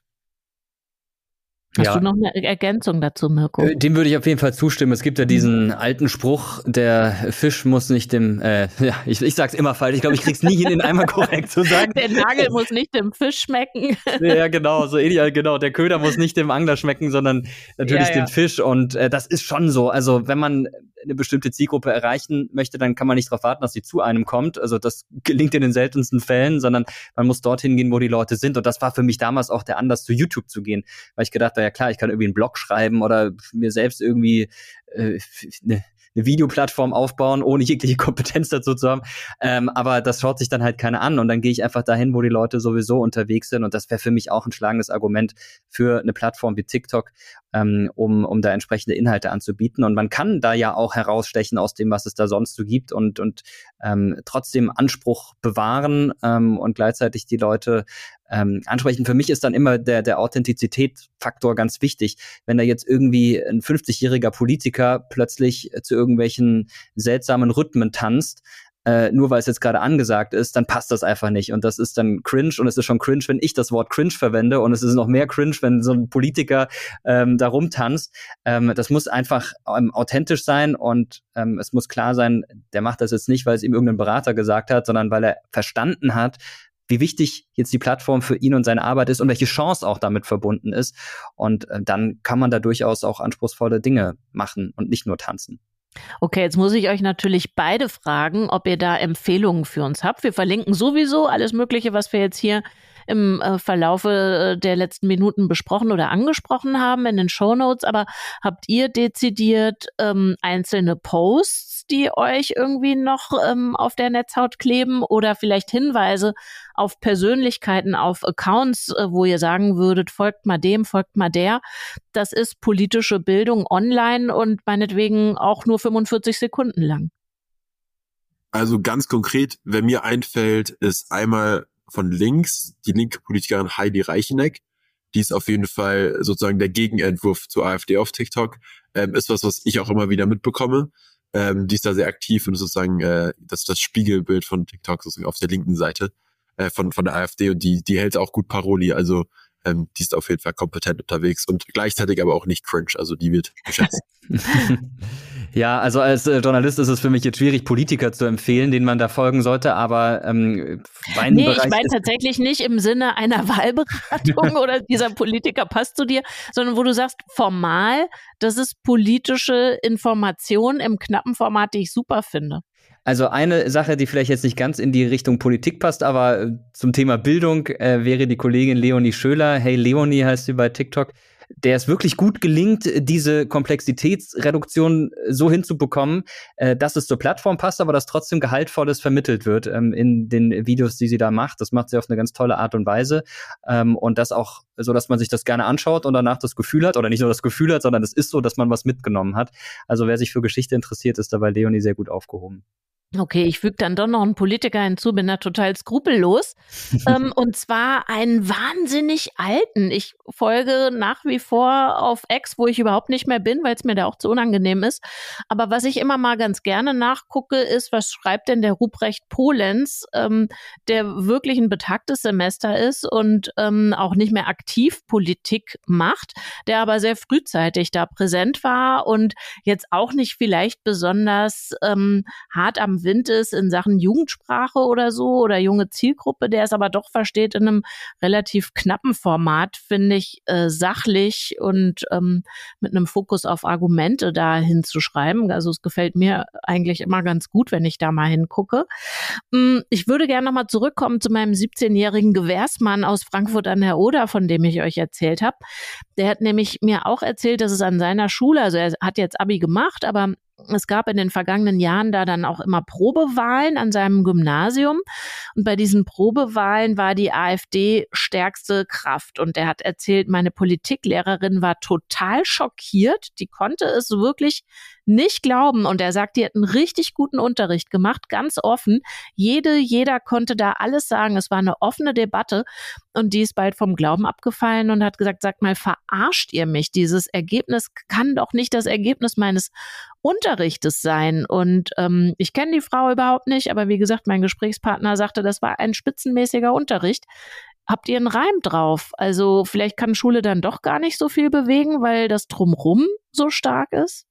D: Hast du noch eine Ergänzung dazu, Mirko?
B: Dem würde ich auf jeden Fall zustimmen. Es gibt ja diesen alten Spruch, der Fisch muss nicht dem, ich sag's immer falsch, ich glaube, ich krieg's nie hin, ihn einmal korrekt zu sagen.
D: Der Nagel muss nicht dem Fisch schmecken.
B: Ja, genau, so ideal, genau. Der Köder muss nicht dem Angler schmecken, sondern natürlich dem Fisch. Und das ist schon so. Also wenn man eine bestimmte Zielgruppe erreichen möchte, dann kann man nicht darauf warten, dass sie zu einem kommt. Also das gelingt in den seltensten Fällen, sondern man muss dorthin gehen, wo die Leute sind. Und das war für mich damals auch der Anlass, zu YouTube zu gehen, weil ich gedacht habe, ja klar, ich kann irgendwie einen Blog schreiben oder mir selbst irgendwie eine Videoplattform aufbauen, ohne jegliche Kompetenz dazu zu haben. Aber das schaut sich dann halt keiner an. Und dann gehe ich einfach dahin, wo die Leute sowieso unterwegs sind. Und das wäre für mich auch ein schlagendes Argument für eine Plattform wie TikTok, um da entsprechende Inhalte anzubieten. Und man kann da ja auch herausstechen aus dem, was es da sonst so gibt, und trotzdem Anspruch bewahren und gleichzeitig die Leute ansprechen. Für mich ist dann immer der Authentizitätsfaktor ganz wichtig. Wenn da jetzt irgendwie ein 50-jähriger Politiker plötzlich zu irgendwelchen seltsamen Rhythmen tanzt, nur weil es jetzt gerade angesagt ist, dann passt das einfach nicht. Und das ist dann cringe, und es ist schon cringe, wenn ich das Wort cringe verwende, und es ist noch mehr cringe, wenn so ein Politiker da rumtanzt. Das muss einfach authentisch sein, und es muss klar sein, der macht das jetzt nicht, weil es ihm irgendein Berater gesagt hat, sondern weil er verstanden hat, wie wichtig jetzt die Plattform für ihn und seine Arbeit ist und welche Chance auch damit verbunden ist. Und dann kann man da durchaus auch anspruchsvolle Dinge machen und nicht nur tanzen.
D: Okay, jetzt muss ich euch natürlich beide fragen, ob ihr da Empfehlungen für uns habt. Wir verlinken sowieso alles Mögliche, was wir jetzt hier im Verlaufe der letzten Minuten besprochen oder angesprochen haben in den Shownotes. Aber habt ihr dezidiert einzelne Posts, die euch irgendwie noch auf der Netzhaut kleben, oder vielleicht Hinweise auf Persönlichkeiten, auf Accounts, wo ihr sagen würdet, folgt mal dem, folgt mal der. Das ist politische Bildung online und meinetwegen auch nur 45 Sekunden lang.
A: Also ganz konkret, wer mir einfällt, ist einmal von links die linke Politikerin Heidi Reicheneck. Die ist auf jeden Fall sozusagen der Gegenentwurf zur AfD auf TikTok. Ist was ich auch immer wieder mitbekomme. Die ist da sehr aktiv und sozusagen das Spiegelbild von TikTok sozusagen auf der linken Seite von der AfD, und die hält auch gut Paroli. Also die ist auf jeden Fall kompetent unterwegs und gleichzeitig aber auch nicht cringe. Also die wird geschätzt.
B: Ja, also als Journalist ist es für mich jetzt schwierig, Politiker zu empfehlen, denen man da folgen sollte, aber
D: Nee, ich meine tatsächlich nicht im Sinne einer Wahlberatung oder dieser Politiker passt zu dir, sondern wo du sagst, formal, das ist politische Information im knappen Format, die ich super finde.
B: Also eine Sache, die vielleicht jetzt nicht ganz in die Richtung Politik passt, aber zum Thema Bildung wäre die Kollegin Leonie Schöler. Hey Leonie heißt sie bei TikTok. Der es wirklich gut gelingt, diese Komplexitätsreduktion so hinzubekommen, dass es zur Plattform passt, aber dass trotzdem Gehaltvolles vermittelt wird in den Videos, die sie da macht. Das macht sie auf eine ganz tolle Art und Weise. Und das auch so, dass man sich das gerne anschaut und danach das Gefühl hat, oder nicht nur das Gefühl hat, sondern es ist so, dass man was mitgenommen hat. Also wer sich für Geschichte interessiert, ist da bei Leonie sehr gut aufgehoben.
D: Okay, ich füge dann doch noch einen Politiker hinzu, bin da total skrupellos. Und zwar einen wahnsinnig alten. Ich folge nach wie vor auf X, wo ich überhaupt nicht mehr bin, weil es mir da auch zu unangenehm ist. Aber was ich immer mal ganz gerne nachgucke, ist, was schreibt denn der Ruprecht Polenz, der wirklich ein betagtes Semester ist und auch nicht mehr aktiv Politik macht, der aber sehr frühzeitig da präsent war und jetzt auch nicht vielleicht besonders hart am Wind ist in Sachen Jugendsprache oder so oder junge Zielgruppe, der es aber doch versteht, in einem relativ knappen Format, finde ich, sachlich und mit einem Fokus auf Argumente da hinzuschreiben. Also es gefällt mir eigentlich immer ganz gut, wenn ich da mal hingucke. Ich würde gerne nochmal zurückkommen zu meinem 17-jährigen Gewährsmann aus Frankfurt an der Oder, von dem ich euch erzählt habe. Der hat nämlich mir auch erzählt, dass es an seiner Schule, also er hat jetzt Abi gemacht, aber es gab in den vergangenen Jahren da dann auch immer Probewahlen an seinem Gymnasium. Und bei diesen Probewahlen war die AfD stärkste Kraft. Und er hat erzählt, meine Politiklehrerin war total schockiert. Die konnte es wirklich nicht glauben. Und er sagt, die hat einen richtig guten Unterricht gemacht, ganz offen. Jeder konnte da alles sagen. Es war eine offene Debatte. Und die ist bald vom Glauben abgefallen und hat gesagt, sagt mal, verarscht ihr mich? Dieses Ergebnis kann doch nicht das Ergebnis meines Unterrichtes sein. Und ich kenne die Frau überhaupt nicht, aber wie gesagt, mein Gesprächspartner sagte, das war ein spitzenmäßiger Unterricht. Habt ihr einen Reim drauf? Also vielleicht kann Schule dann doch gar nicht so viel bewegen, weil das Drumrum so stark ist?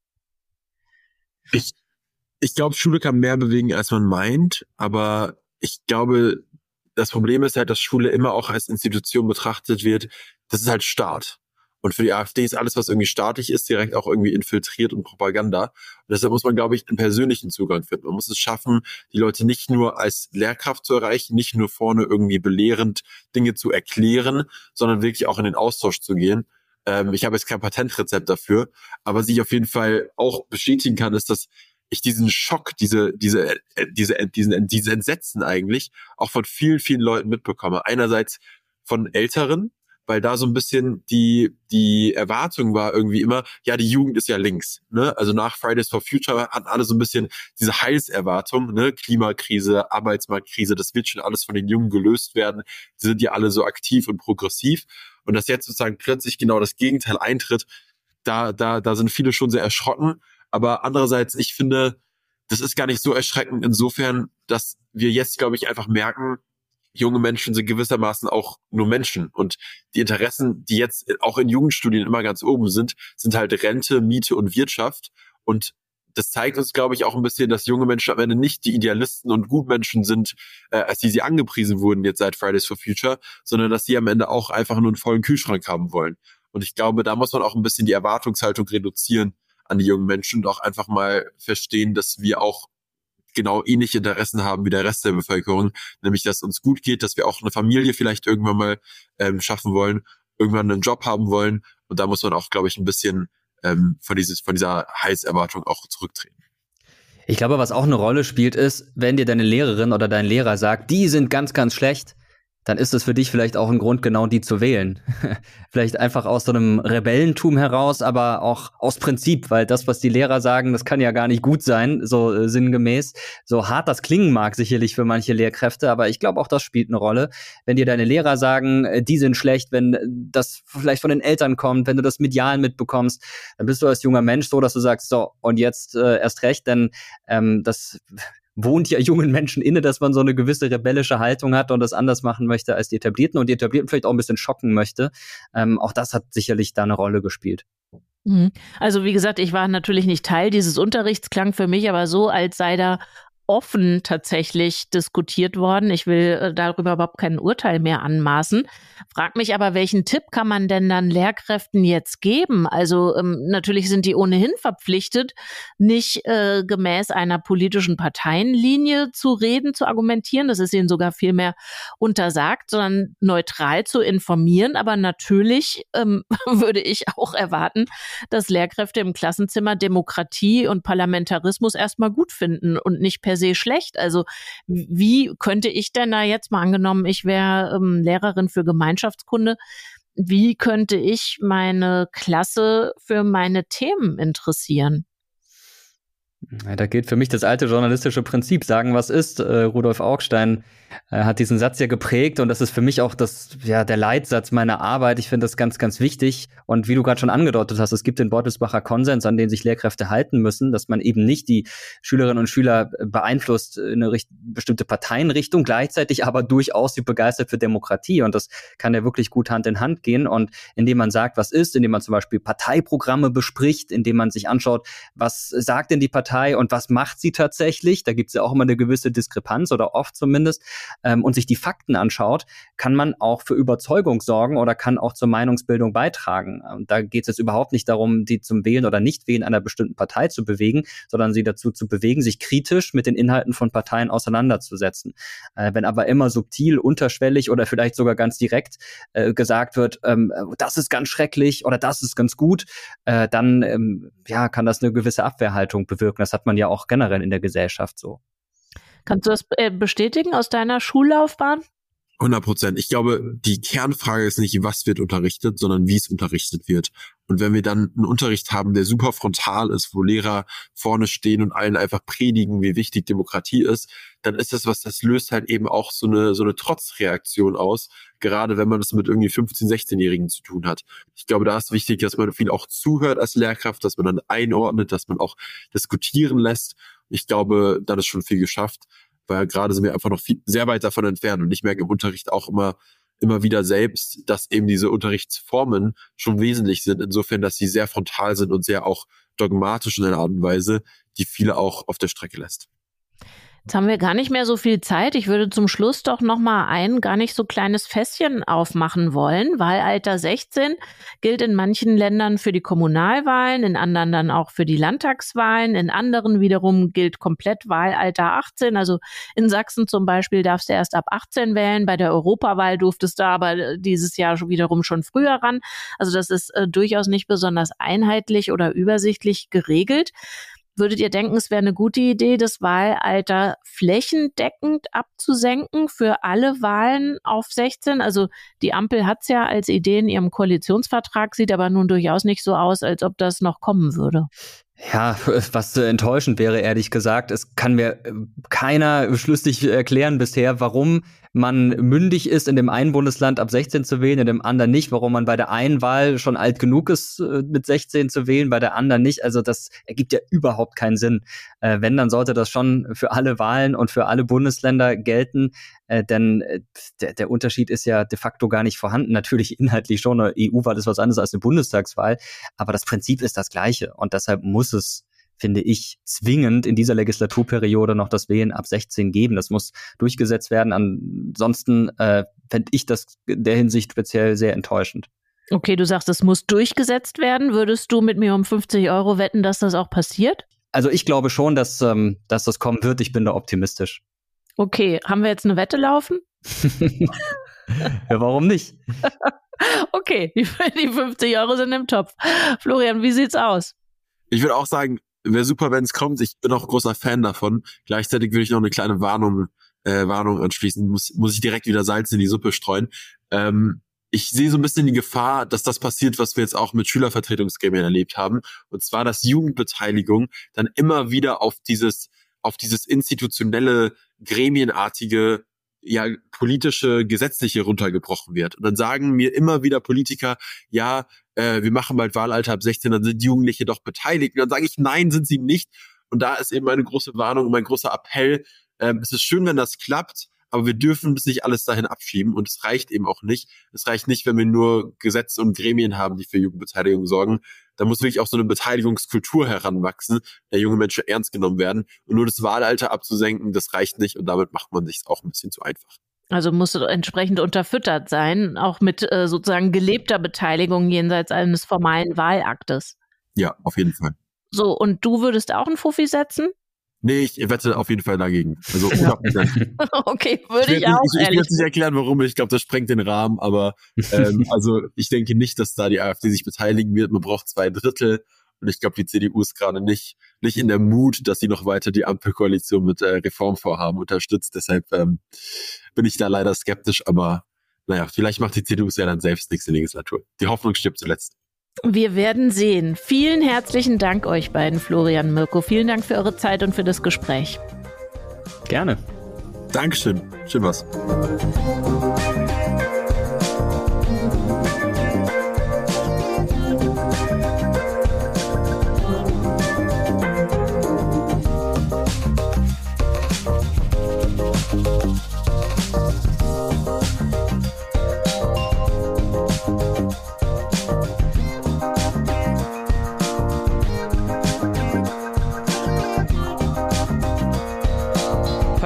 A: Ich glaube, Schule kann mehr bewegen, als man meint, aber ich glaube, das Problem ist halt, dass Schule immer auch als Institution betrachtet wird. Das ist halt Staat. Und für die AfD ist alles, was irgendwie staatlich ist, direkt auch irgendwie infiltriert und Propaganda. Und deshalb muss man, glaube ich, einen persönlichen Zugang finden. Man muss es schaffen, die Leute nicht nur als Lehrkraft zu erreichen, nicht nur vorne irgendwie belehrend Dinge zu erklären, sondern wirklich auch in den Austausch zu gehen. Ich habe jetzt kein Patentrezept dafür, aber was ich auf jeden Fall auch bestätigen kann, ist, dass ich diesen Schock, diese Entsetzen eigentlich auch von vielen, vielen Leuten mitbekomme. Einerseits von Älteren, weil da so ein bisschen die Erwartung war irgendwie immer, ja, die Jugend ist ja links, ne? Also nach Fridays for Future hatten alle so ein bisschen diese Heilserwartung, ne? Klimakrise, Arbeitsmarktkrise, das wird schon alles von den Jungen gelöst werden. Die sind ja alle so aktiv und progressiv. Und dass jetzt sozusagen plötzlich genau das Gegenteil eintritt, da sind viele schon sehr erschrocken. Aber andererseits, ich finde, das ist gar nicht so erschreckend insofern, dass wir jetzt, glaube ich, einfach merken, junge Menschen sind gewissermaßen auch nur Menschen. Und die Interessen, die jetzt auch in Jugendstudien immer ganz oben sind halt Rente, Miete und Wirtschaft. Und das zeigt uns, glaube ich, auch ein bisschen, dass junge Menschen am Ende nicht die Idealisten und Gutmenschen sind, als die sie angepriesen wurden jetzt seit Fridays for Future, sondern dass sie am Ende auch einfach nur einen vollen Kühlschrank haben wollen. Und ich glaube, da muss man auch ein bisschen die Erwartungshaltung reduzieren an die jungen Menschen und auch einfach mal verstehen, dass wir auch genau ähnliche Interessen haben wie der Rest der Bevölkerung, nämlich dass uns gut geht, dass wir auch eine Familie vielleicht irgendwann mal schaffen wollen, irgendwann einen Job haben wollen. Und da muss man auch, glaube ich, ein bisschen von dieser Heilserwartung auch zurücktreten.
B: Ich glaube, was auch eine Rolle spielt, ist, wenn dir deine Lehrerin oder dein Lehrer sagt, die sind ganz, ganz schlecht, dann ist es für dich vielleicht auch ein Grund, genau die zu wählen. Vielleicht einfach aus so einem Rebellentum heraus, aber auch aus Prinzip, weil das, was die Lehrer sagen, das kann ja gar nicht gut sein, so sinngemäß. So hart das klingen mag sicherlich für manche Lehrkräfte, aber ich glaube auch, das spielt eine Rolle. Wenn dir deine Lehrer sagen, die sind schlecht, wenn das vielleicht von den Eltern kommt, wenn du das medial mitbekommst, dann bist du als junger Mensch so, dass du sagst, so, und jetzt erst recht, denn das wohnt ja jungen Menschen inne, dass man so eine gewisse rebellische Haltung hat und das anders machen möchte als die Etablierten und die Etablierten vielleicht auch ein bisschen schocken möchte. Auch das hat sicherlich da eine Rolle gespielt.
D: Also wie gesagt, ich war natürlich nicht Teil dieses Unterrichts, klang für mich aber so, als sei da offen tatsächlich diskutiert worden. Ich will darüber überhaupt kein Urteil mehr anmaßen. Frag mich aber, welchen Tipp kann man denn dann Lehrkräften jetzt geben? Also natürlich sind die ohnehin verpflichtet, nicht gemäß einer politischen Parteienlinie zu reden, zu argumentieren. Das ist ihnen sogar viel mehr untersagt, sondern neutral zu informieren. Aber natürlich würde ich auch erwarten, dass Lehrkräfte im Klassenzimmer Demokratie und Parlamentarismus erstmal gut finden und nicht per se schlecht. Also wie könnte ich denn da jetzt mal angenommen, ich wäre Lehrerin für Gemeinschaftskunde, wie könnte ich meine Klasse für meine Themen interessieren?
B: Ja, da gilt für mich das alte journalistische Prinzip, sagen, was ist. Rudolf Augstein hat diesen Satz ja geprägt und das ist für mich auch der Leitsatz meiner Arbeit. Ich finde das ganz, ganz wichtig. Und wie du gerade schon angedeutet hast, es gibt den Beutelsbacher Konsens, an den sich Lehrkräfte halten müssen, dass man eben nicht die Schülerinnen und Schüler beeinflusst in eine bestimmte Parteienrichtung, gleichzeitig aber durchaus begeistert für Demokratie. Und das kann ja wirklich gut Hand in Hand gehen. Und indem man sagt, was ist, indem man zum Beispiel Parteiprogramme bespricht, indem man sich anschaut, was sagt denn die Partei Partei und was macht sie tatsächlich, da gibt es ja auch immer eine gewisse Diskrepanz oder oft zumindest, und sich die Fakten anschaut, kann man auch für Überzeugung sorgen oder kann auch zur Meinungsbildung beitragen. Und da geht es jetzt überhaupt nicht darum, die zum Wählen oder Nichtwählen einer bestimmten Partei zu bewegen, sondern sie dazu zu bewegen, sich kritisch mit den Inhalten von Parteien auseinanderzusetzen. Wenn aber immer subtil, unterschwellig oder vielleicht sogar ganz direkt gesagt wird, das ist ganz schrecklich oder das ist ganz gut, dann kann das eine gewisse Abwehrhaltung bewirken. Das hat man ja auch generell in der Gesellschaft so.
D: Kannst du das bestätigen aus deiner Schullaufbahn?
A: 100%. Ich glaube, die Kernfrage ist nicht, was wird unterrichtet, sondern wie es unterrichtet wird. Und wenn wir dann einen Unterricht haben, der super frontal ist, wo Lehrer vorne stehen und allen einfach predigen, wie wichtig Demokratie ist, dann ist das löst halt eben auch so eine Trotzreaktion aus, gerade wenn man das mit irgendwie 15-, 16-Jährigen zu tun hat. Ich glaube, da ist wichtig, dass man viel auch zuhört als Lehrkraft, dass man dann einordnet, dass man auch diskutieren lässt. Ich glaube, dann ist schon viel geschafft, weil gerade sind wir einfach noch sehr weit davon entfernt. Und ich merke im Unterricht auch immer wieder selbst, dass eben diese Unterrichtsformen schon wesentlich sind, insofern, dass sie sehr frontal sind und sehr auch dogmatisch in einer Art und Weise, die viele auch auf der Strecke lässt.
D: Jetzt haben wir gar nicht mehr so viel Zeit. Ich würde zum Schluss doch noch mal ein gar nicht so kleines Fässchen aufmachen wollen. Wahlalter 16 gilt in manchen Ländern für die Kommunalwahlen, in anderen dann auch für die Landtagswahlen. In anderen wiederum gilt komplett Wahlalter 18. Also in Sachsen zum Beispiel darfst du erst ab 18 wählen. Bei der Europawahl durftest du aber dieses Jahr wiederum schon früher ran. Also das ist durchaus nicht besonders einheitlich oder übersichtlich geregelt. Würdet ihr denken, es wäre eine gute Idee, das Wahlalter flächendeckend abzusenken für alle Wahlen auf 16? Also die Ampel hat es ja als Idee in ihrem Koalitionsvertrag, sieht aber nun durchaus nicht so aus, als ob das noch kommen würde.
B: Ja, was enttäuschend wäre, ehrlich gesagt. Es kann mir keiner schlüssig erklären bisher, warum man mündig ist, in dem einen Bundesland ab 16 zu wählen, in dem anderen nicht, warum man bei der einen Wahl schon alt genug ist, mit 16 zu wählen, bei der anderen nicht. Also das ergibt ja überhaupt keinen Sinn. Wenn, dann sollte das schon für alle Wahlen und für alle Bundesländer gelten, denn der Unterschied ist ja de facto gar nicht vorhanden. Natürlich inhaltlich schon, eine EU-Wahl ist was anderes als eine Bundestagswahl, aber das Prinzip ist das gleiche und deshalb muss es, finde ich, zwingend in dieser Legislaturperiode noch das Wählen ab 16 geben. Das muss durchgesetzt werden. Ansonsten fände ich das in der Hinsicht speziell sehr enttäuschend.
D: Okay, du sagst, es muss durchgesetzt werden. Würdest du mit mir um 50 € wetten, dass das auch passiert?
B: Also ich glaube schon, dass das kommen wird. Ich bin da optimistisch.
D: Okay, haben wir jetzt eine Wette laufen?
B: Ja, warum nicht?
D: Okay, die 50 € sind im Topf. Florian, wie sieht's aus?
A: Ich würde auch sagen, wäre super, wenn es kommt. Ich bin auch großer Fan davon. Gleichzeitig würde ich noch eine kleine Warnung anschließen. Muss ich direkt wieder Salz in die Suppe streuen. Ich sehe so ein bisschen die Gefahr, dass das passiert, was wir jetzt auch mit Schülervertretungsgremien erlebt haben. Und zwar, dass Jugendbeteiligung dann immer wieder auf dieses institutionelle, gremienartige, ja, politische, gesetzliche runtergebrochen wird. Und dann sagen mir immer wieder Politiker, ja, wir machen bald Wahlalter ab 16, dann sind Jugendliche doch beteiligt. Und dann sage ich, nein, sind sie nicht. Und da ist eben meine große Warnung und mein großer Appell. Es ist schön, wenn das klappt, aber wir dürfen das nicht alles dahin abschieben. Und es reicht eben auch nicht. Es reicht nicht, wenn wir nur Gesetze und Gremien haben, die für Jugendbeteiligung sorgen. Da muss wirklich auch so eine Beteiligungskultur heranwachsen, der junge Menschen ernst genommen werden. Und nur das Wahlalter abzusenken, das reicht nicht. Und damit macht man sich auch ein bisschen zu einfach.
D: Also muss entsprechend unterfüttert sein, auch mit sozusagen gelebter Beteiligung jenseits eines formalen Wahlaktes.
A: Ja, auf jeden Fall.
D: So, und du würdest auch einen Fuffi setzen?
A: Nee, ich wette auf jeden Fall dagegen. Also 100%.
D: Okay, würde ich auch.
A: Ich werde nicht erklären, warum. Ich glaube, das sprengt den Rahmen. Aber also ich denke nicht, dass da die AfD sich beteiligen wird. Man braucht 2/3. Und ich glaube, die CDU ist gerade nicht in der Mut, dass sie noch weiter die Ampelkoalition mit Reformvorhaben unterstützt. Deshalb bin ich da leider skeptisch. Aber naja, vielleicht macht die CDU es ja dann selbst nächste Legislatur. Die Hoffnung stirbt zuletzt.
D: Wir werden sehen. Vielen herzlichen Dank euch beiden, Florian, Mirko. Vielen Dank für eure Zeit und für das Gespräch.
B: Gerne.
A: Dankeschön. Schön was.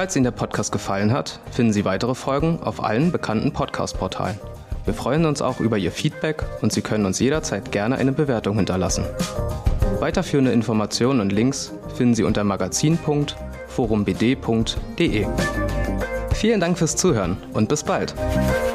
C: Falls Ihnen der Podcast gefallen hat, finden Sie weitere Folgen auf allen bekannten Podcast-Portalen. Wir freuen uns auch über Ihr Feedback und Sie können uns jederzeit gerne eine Bewertung hinterlassen. Weiterführende Informationen und Links finden Sie unter magazin.forumbd.de. Vielen Dank fürs Zuhören und bis bald.